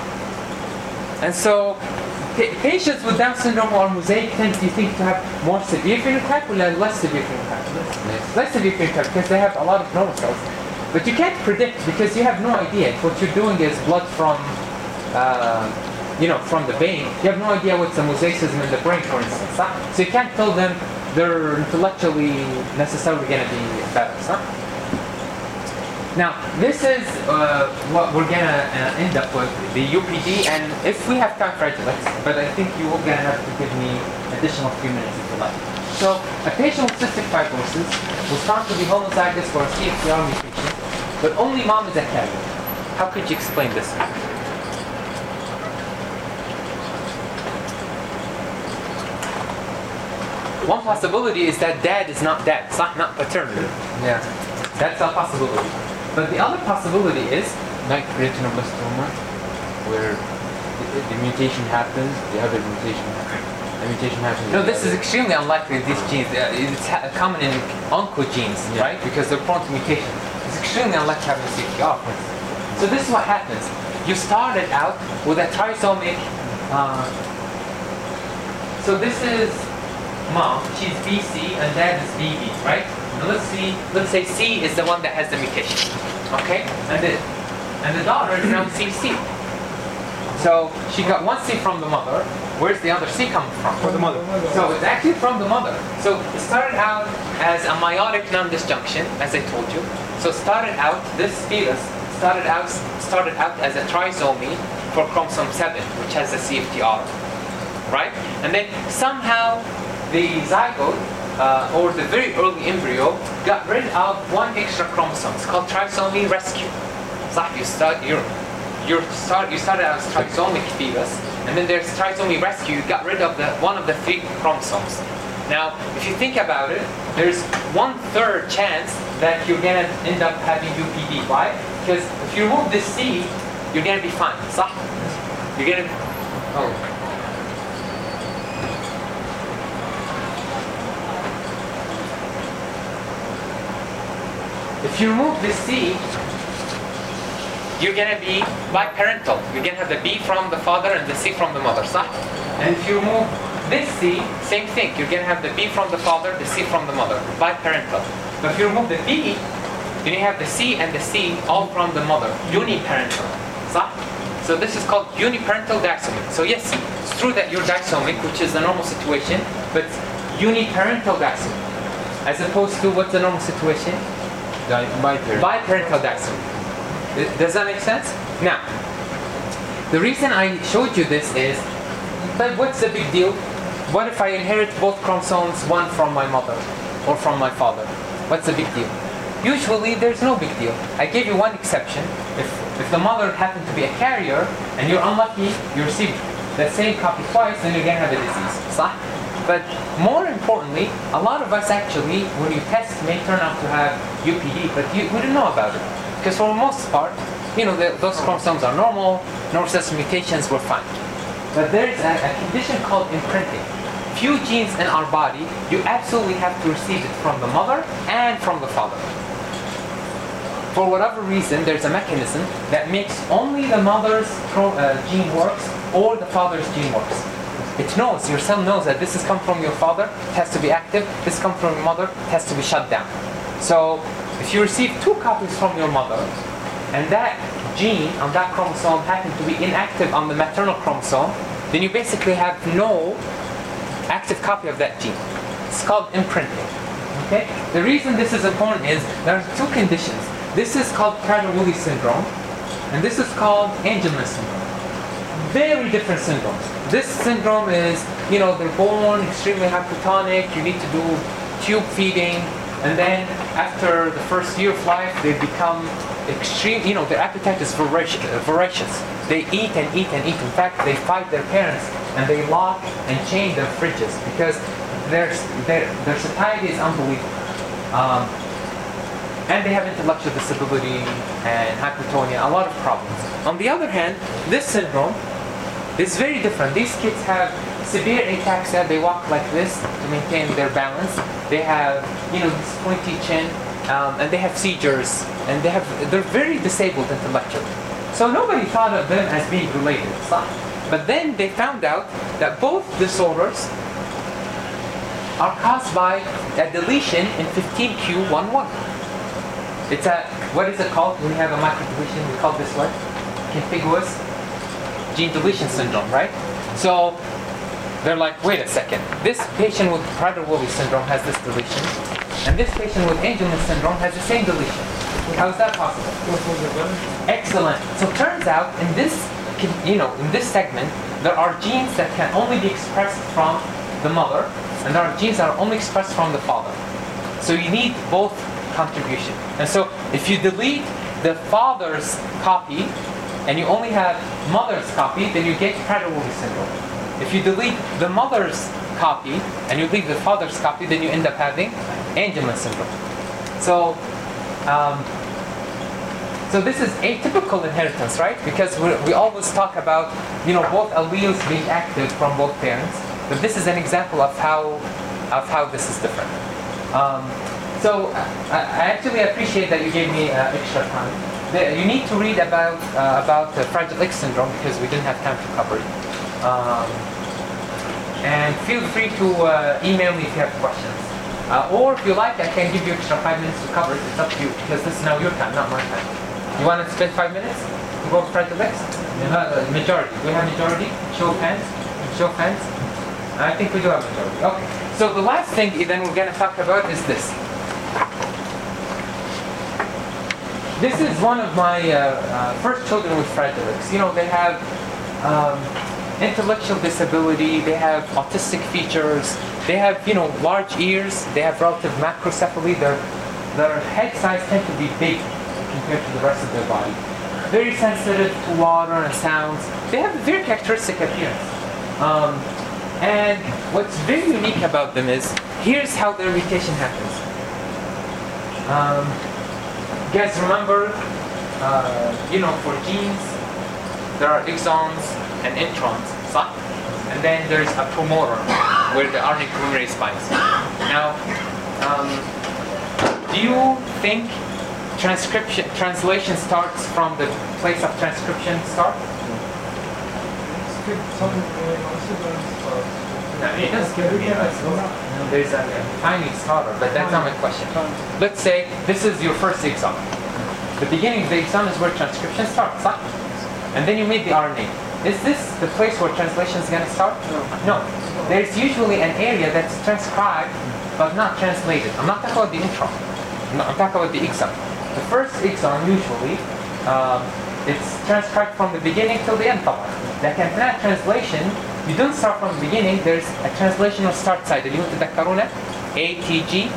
and so pa- patients with Down syndrome or mosaic tend, do you think, to have more severe phenotype or less severe phenotype? Less, less severe phenotype because they have a lot of normal cells. But you can't predict because you have no idea. What you're doing is blood from, uh, you know, from the vein. You have no idea what's the mosaicism in the brain, for instance. Huh? So you can't tell them they're intellectually necessarily going to be better. Huh? Now, this is uh, what we're going to uh, end up with, the U P D, and if we have time for Agilex, but I think you're going to have to give me additional few minutes if you like. So, a patient with cystic fibrosis was found to be homozygous for a C F T R mutation, but only mom is a carrier. How could you explain this? One possibility is that dad is not dad, it's not, not paternal. yeah, That's a possibility. But the other possibility is, like retinoblastoma, where the, the mutation happens, the other mutation happens. The mutation happens. no, in the this is other- extremely unlikely. These genes, uh, it's ha- common in oncogenes, Yeah. right? Because they're prone to mutation. It's extremely unlikely having C F T R. So this is what happens. You started out with a trisomic. Uh, so this is mom. She's B C and dad is B B, right? And let's see. Let's say C is the one that has the mutation. Okay, and the and the daughter is now C C. So she got one C from the mother, Where's the other C coming from? For the mother. So it's actually from the mother. So it started out as a meiotic non-disjunction, as I told you. So started out, this fetus started out started out as a trisomy for chromosome seven, which has a C F T R, right? And then somehow the zygote, uh, or the very early embryo, got rid of one extra chromosome. It's called trisomy rescue. So you start, you're, you're start, you started out as trisomic fetus, and then there's trisomy rescue. You got rid of the one of the three chromosomes. Now, if you think about it, there's one third chance that you're gonna end up having U P D. Why? Because if you remove this C, you're gonna be fine. صح? You're gonna. Oh. If you remove this C, you're gonna be biparental. You're gonna have the B from the father and the C from the mother. صح? And if you remove this C, same thing. You're going to have the B from the father, the C from the mother, biparental. But if you remove the B, then you have the C and the C all from the mother, uniparental. صح? So this is called uniparental disomy. So yes, it's true that you're disomic, which is the normal situation, but uniparental disomy. As opposed to what's the normal situation? Biparental. Biparental disomy. Does that make sense? Now, the reason I showed you this is, but what's the big deal? What if I inherit both chromosomes, one from my mother or from my father? What's the big deal? Usually there's no big deal. I gave you one exception. If, if the mother happened to be a carrier and you're unlucky, you receive the same copy twice, then you're gonna have a disease. صح? But more importantly, a lot of us actually, when you test, may turn out to have U P D, but you, we didn't know about it. Because for the most part, you know, the, those chromosomes are normal, no recessive mutations, we're fine. But there's a, a condition called imprinting. Few genes in our body, you absolutely have to receive it from the mother and from the father. For whatever reason, there's a mechanism that makes only the mother's uh, gene works or the father's gene works. It knows, your cell knows that this has come from your father, it has to be active, this comes from your mother, it has to be shut down. So if you receive two copies from your mother, and that gene on that chromosome happen to be inactive on the maternal chromosome, then you basically have no active copy of that gene. It's called imprinting. Okay? The reason this is important is there are two conditions. This is called Prader-Willi syndrome, and this is called Angelman syndrome. Very different syndromes. This syndrome is, you know, they're born extremely hypertonic, you need to do tube feeding, and then after the first year of life, they become extreme, you know, their appetite is voracious. voracious. They eat and eat and eat. In fact, they fight their parents and they lock and chain their fridges because their, their, their satiety is unbelievable. Um, and they have intellectual disability and hypertonia, a lot of problems. On the other hand, this syndrome is very different. These kids have severe ataxia. They walk like this to maintain their balance. They have, you know, this pointy chin, um, and they have seizures, and they have, they're very disabled intellectually. So nobody thought of them as being related, صح? But then they found out that both disorders are caused by a deletion in fifteen q eleven. It's a, what is it called when you have a microdeletion? We call this what? Contiguous gene deletion syndrome, right? So they're like, wait a second, this patient with Prader-Willi syndrome has this deletion, and this patient with Angelman syndrome has the same deletion. How is that possible? Excellent. So it turns out in this, you know, in this segment, there are genes that can only be expressed from the mother, and there are genes that are only expressed from the father. So you need both contribution. And so if you delete the father's copy, and you only have mother's copy, then you get Prader-Willi syndrome. If you delete the mother's copy, and you leave the father's copy, then you end up having Angelman syndrome. So, um, so this is atypical inheritance, right? Because we, we always talk about, you know, both alleles being active from both parents. But this is an example of how, of how this is different. Um, so I, I actually appreciate that you gave me uh, extra time. The, you need to read about uh, about uh, Fragile X syndrome because we didn't have time to cover it. Um, and feel free to uh, email me if you have questions. Uh, or if you like, I can give you extra five minutes to cover it. It's up to you because this is now your time, not my time. You want to spend five minutes to go Fragile X? Uh, majority. Do we have majority? Show of hands. Show of hands. I think we do have a majority. Okay. So the last thing then we're going to talk about is this. This is one of my uh, uh, first children with Fragile X. You know, they have um, intellectual disability, they have autistic features, they have, you know, large ears, they have relative macrocephaly, their, their head size tend to be big compared to the rest of their body. Very sensitive to water and sounds. They have a very characteristic appearance. Um, and what's very unique about them is, here's how their mutation happens. Um, you guys remember, uh, you know, for genes, there are exons and introns, صح? And then there's a promoter, where the R N A polymerase binds. Now, um, do you think transcription, translation starts from the place of transcription start? No, it does give you a, there's a, a tiny starter, but that's not my question. Let's say this is your first exon. The beginning of the exon is where transcription starts, huh? And then you made the R N A. Is this the place where translation is going to start? No. No. There's usually an area that's transcribed but not translated. I'm not talking about the intron. No, I'm talking about the exon. The first exon usually, um, it's transcribed from the beginning till the end. That can plan translation. You don't start from the beginning. There's a translational start side. اللي هو تذكرونه A T G.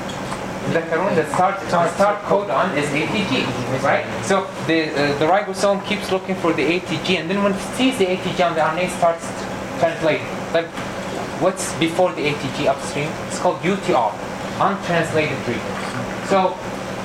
تذكرون the start the start codon is A T G, right? So the uh, the ribosome keeps looking for the A T G, and then when it sees the A T G on the R N A, starts translating. Like what's before the A T G upstream? It's called U T R, untranslated read. So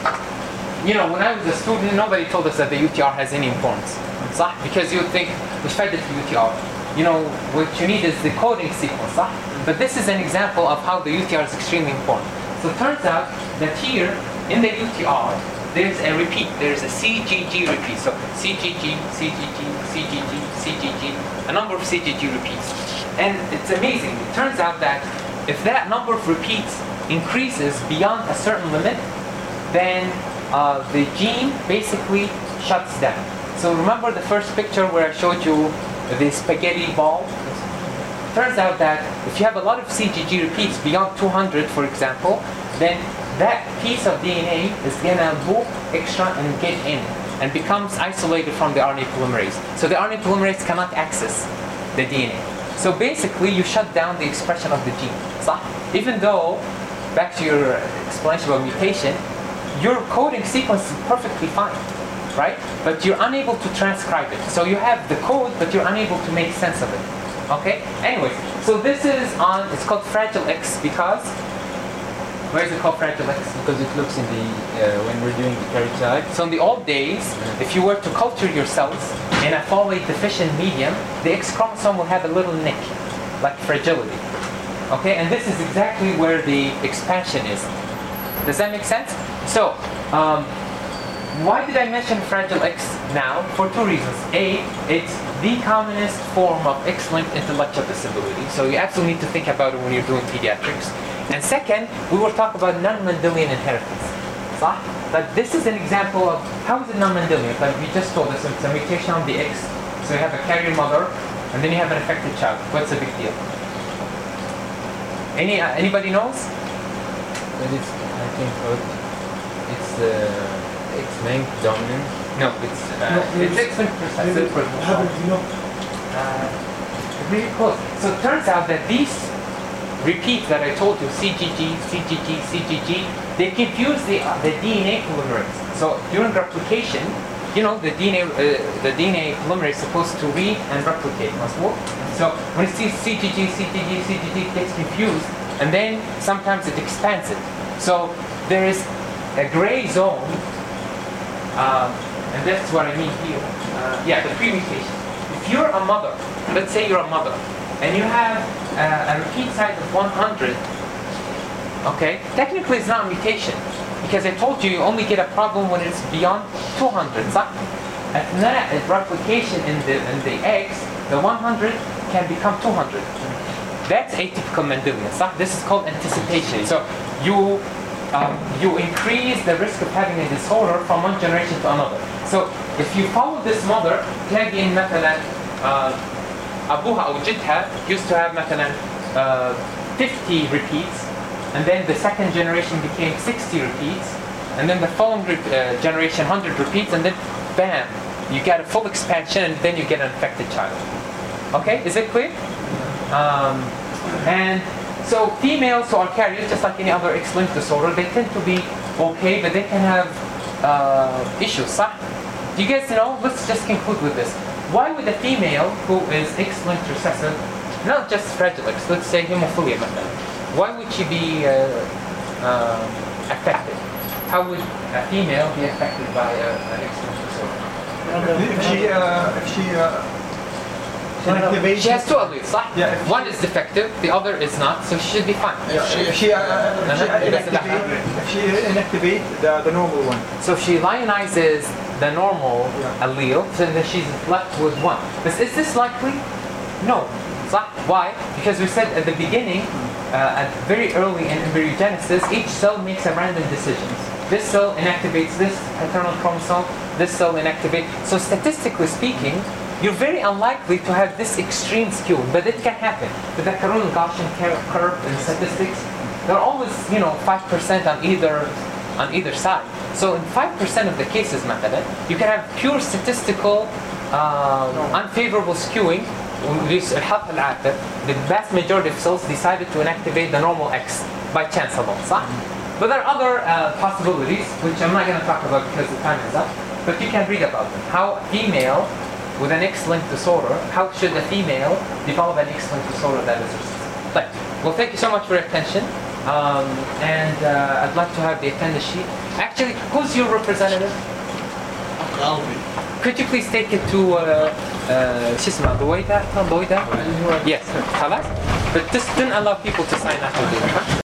you know, when I was a student, nobody told us that the U T R has any importance, صح? Because you would think we fed it to U T R. You know, what you need is the coding sequence, صح? But this is an example of how the U T R is extremely important. So it turns out that here in the U T R, there's a repeat. There's a C G G repeat. So C G G, C G G, C G G, C G G, a number of C G G repeats. And it's amazing. It turns out that if that number of repeats increases beyond a certain limit, then uh, the gene basically shuts down. So remember the first picture where I showed you the spaghetti ball? Turns out that if you have a lot of C G G repeats beyond two hundred, for example, then that piece of D N A is going to loop extra and get in and becomes isolated from the R N A polymerase. So the R N A polymerase cannot access the D N A. So basically, you shut down the expression of the gene. So even though, back to your explanation about mutation, your coding sequence is perfectly fine, right? But you're unable to transcribe it. So you have the code, but you're unable to make sense of it. Okay? Anyways, so this is on, it's called Fragile X because, where is it called Fragile X? Because it looks in the, uh, when we're doing the karyotype. So in the old days, if you were to culture your cells in a folate deficient medium, the X chromosome will have a little nick, like fragility. Okay? And this is exactly where the expansion is. Does that make sense? So, um, why did I mention Fragile X now? For two reasons. A, it's the commonest form of X-linked intellectual disability, so you absolutely need to think about it when you're doing pediatrics. And second, we will talk about non-Mendelian inheritance. صح? But this is an example of how is it non-Mendelian? Like you just told us, it's a mutation on the X, so you have a carrier mother, and then you have an affected child. What's the big deal? Any uh, anybody knows? But it's, I think, uh, it's uh, X-linked dominant. No, it's uh, No, it's X-linked recessive. Haven't you know? Uh, really close. So it turns out that these repeats that I told you, C G G, C G G, C G G, they confuse the uh, the D N A polymerase. So during replication, you know, the D N A uh, the D N A polymerase is supposed to read and replicate, must work. So when it sees C G G, C G G, C G G, it gets confused, and then sometimes it expands it. So there is a gray zone, um, and that's what I mean here. Uh, yeah, the pre-mutation. If you're a mother, let's say you're a mother, and you have uh, a repeat size of one hundred, okay, technically it's not a mutation, because I told you you only get a problem when it's beyond two hundred. So at that replication in the, in the eggs, the one hundred can become two hundred. That's atypical Mendelian. So this is called anticipation. So you um, you increase the risk of having a disorder from one generation to another. So if you follow this mother, تلاقي إن مثلا uh, أبوها أو جدها used to have مثلا uh, fifty repeats, and then the second generation became sixty repeats, and then the following uh, generation one hundred repeats, and then bam, you get a full expansion, and then you get an infected child. Okay, is it clear? Um, and so females who are carriers, just like any other X-linked disorder, they tend to be okay, but they can have uh, issues. صح? Do you guys know? Let's just conclude with this. Why would a female who is X-linked recessive, not just Fragile X, let's say hemophilia method, why would she be uh, uh, affected? How would a female be affected by a, an X-linked disorder? If she, uh, if she, uh, inactivates. She has two alleles, صح? Yeah, if One is defective, the other is not, so she should be fine. If she, if she, uh, if she Uh-huh. inactivate, if she inactivate the, the normal one. So if she lionizes the normal Yeah. allele, so then she's left with one. But is this likely? No. صح? Why? Because we said at the beginning, uh, at very early in embryogenesis, each cell makes a random decisions. This cell inactivates this paternal chromosome, this cell inactivates. So statistically speaking, you're very unlikely to have this extreme skew, but it can happen. With the Karun-Gaussian curve in statistics, there are always, you know, five percent on either on either side. So in five percent of the cases, مثلا, you can have pure statistical um, unfavorable skewing. The vast majority of cells decided to inactivate the normal X by chance alone. صح? But there are other uh, possibilities, which I'm not going to talk about because the time is up, but you can read about them. How a female with an X-linked disorder, how should a female develop an X-linked disorder that is recessive? Right. Well, thank you so much for your attention. Um, and uh, I'd like to have the attendance sheet. Actually, who's your representative? Could you please take it to uh, uh, شو اسمه بويدا؟ بويدا؟ Yes. خلاص. But just don't allow people to sign after this.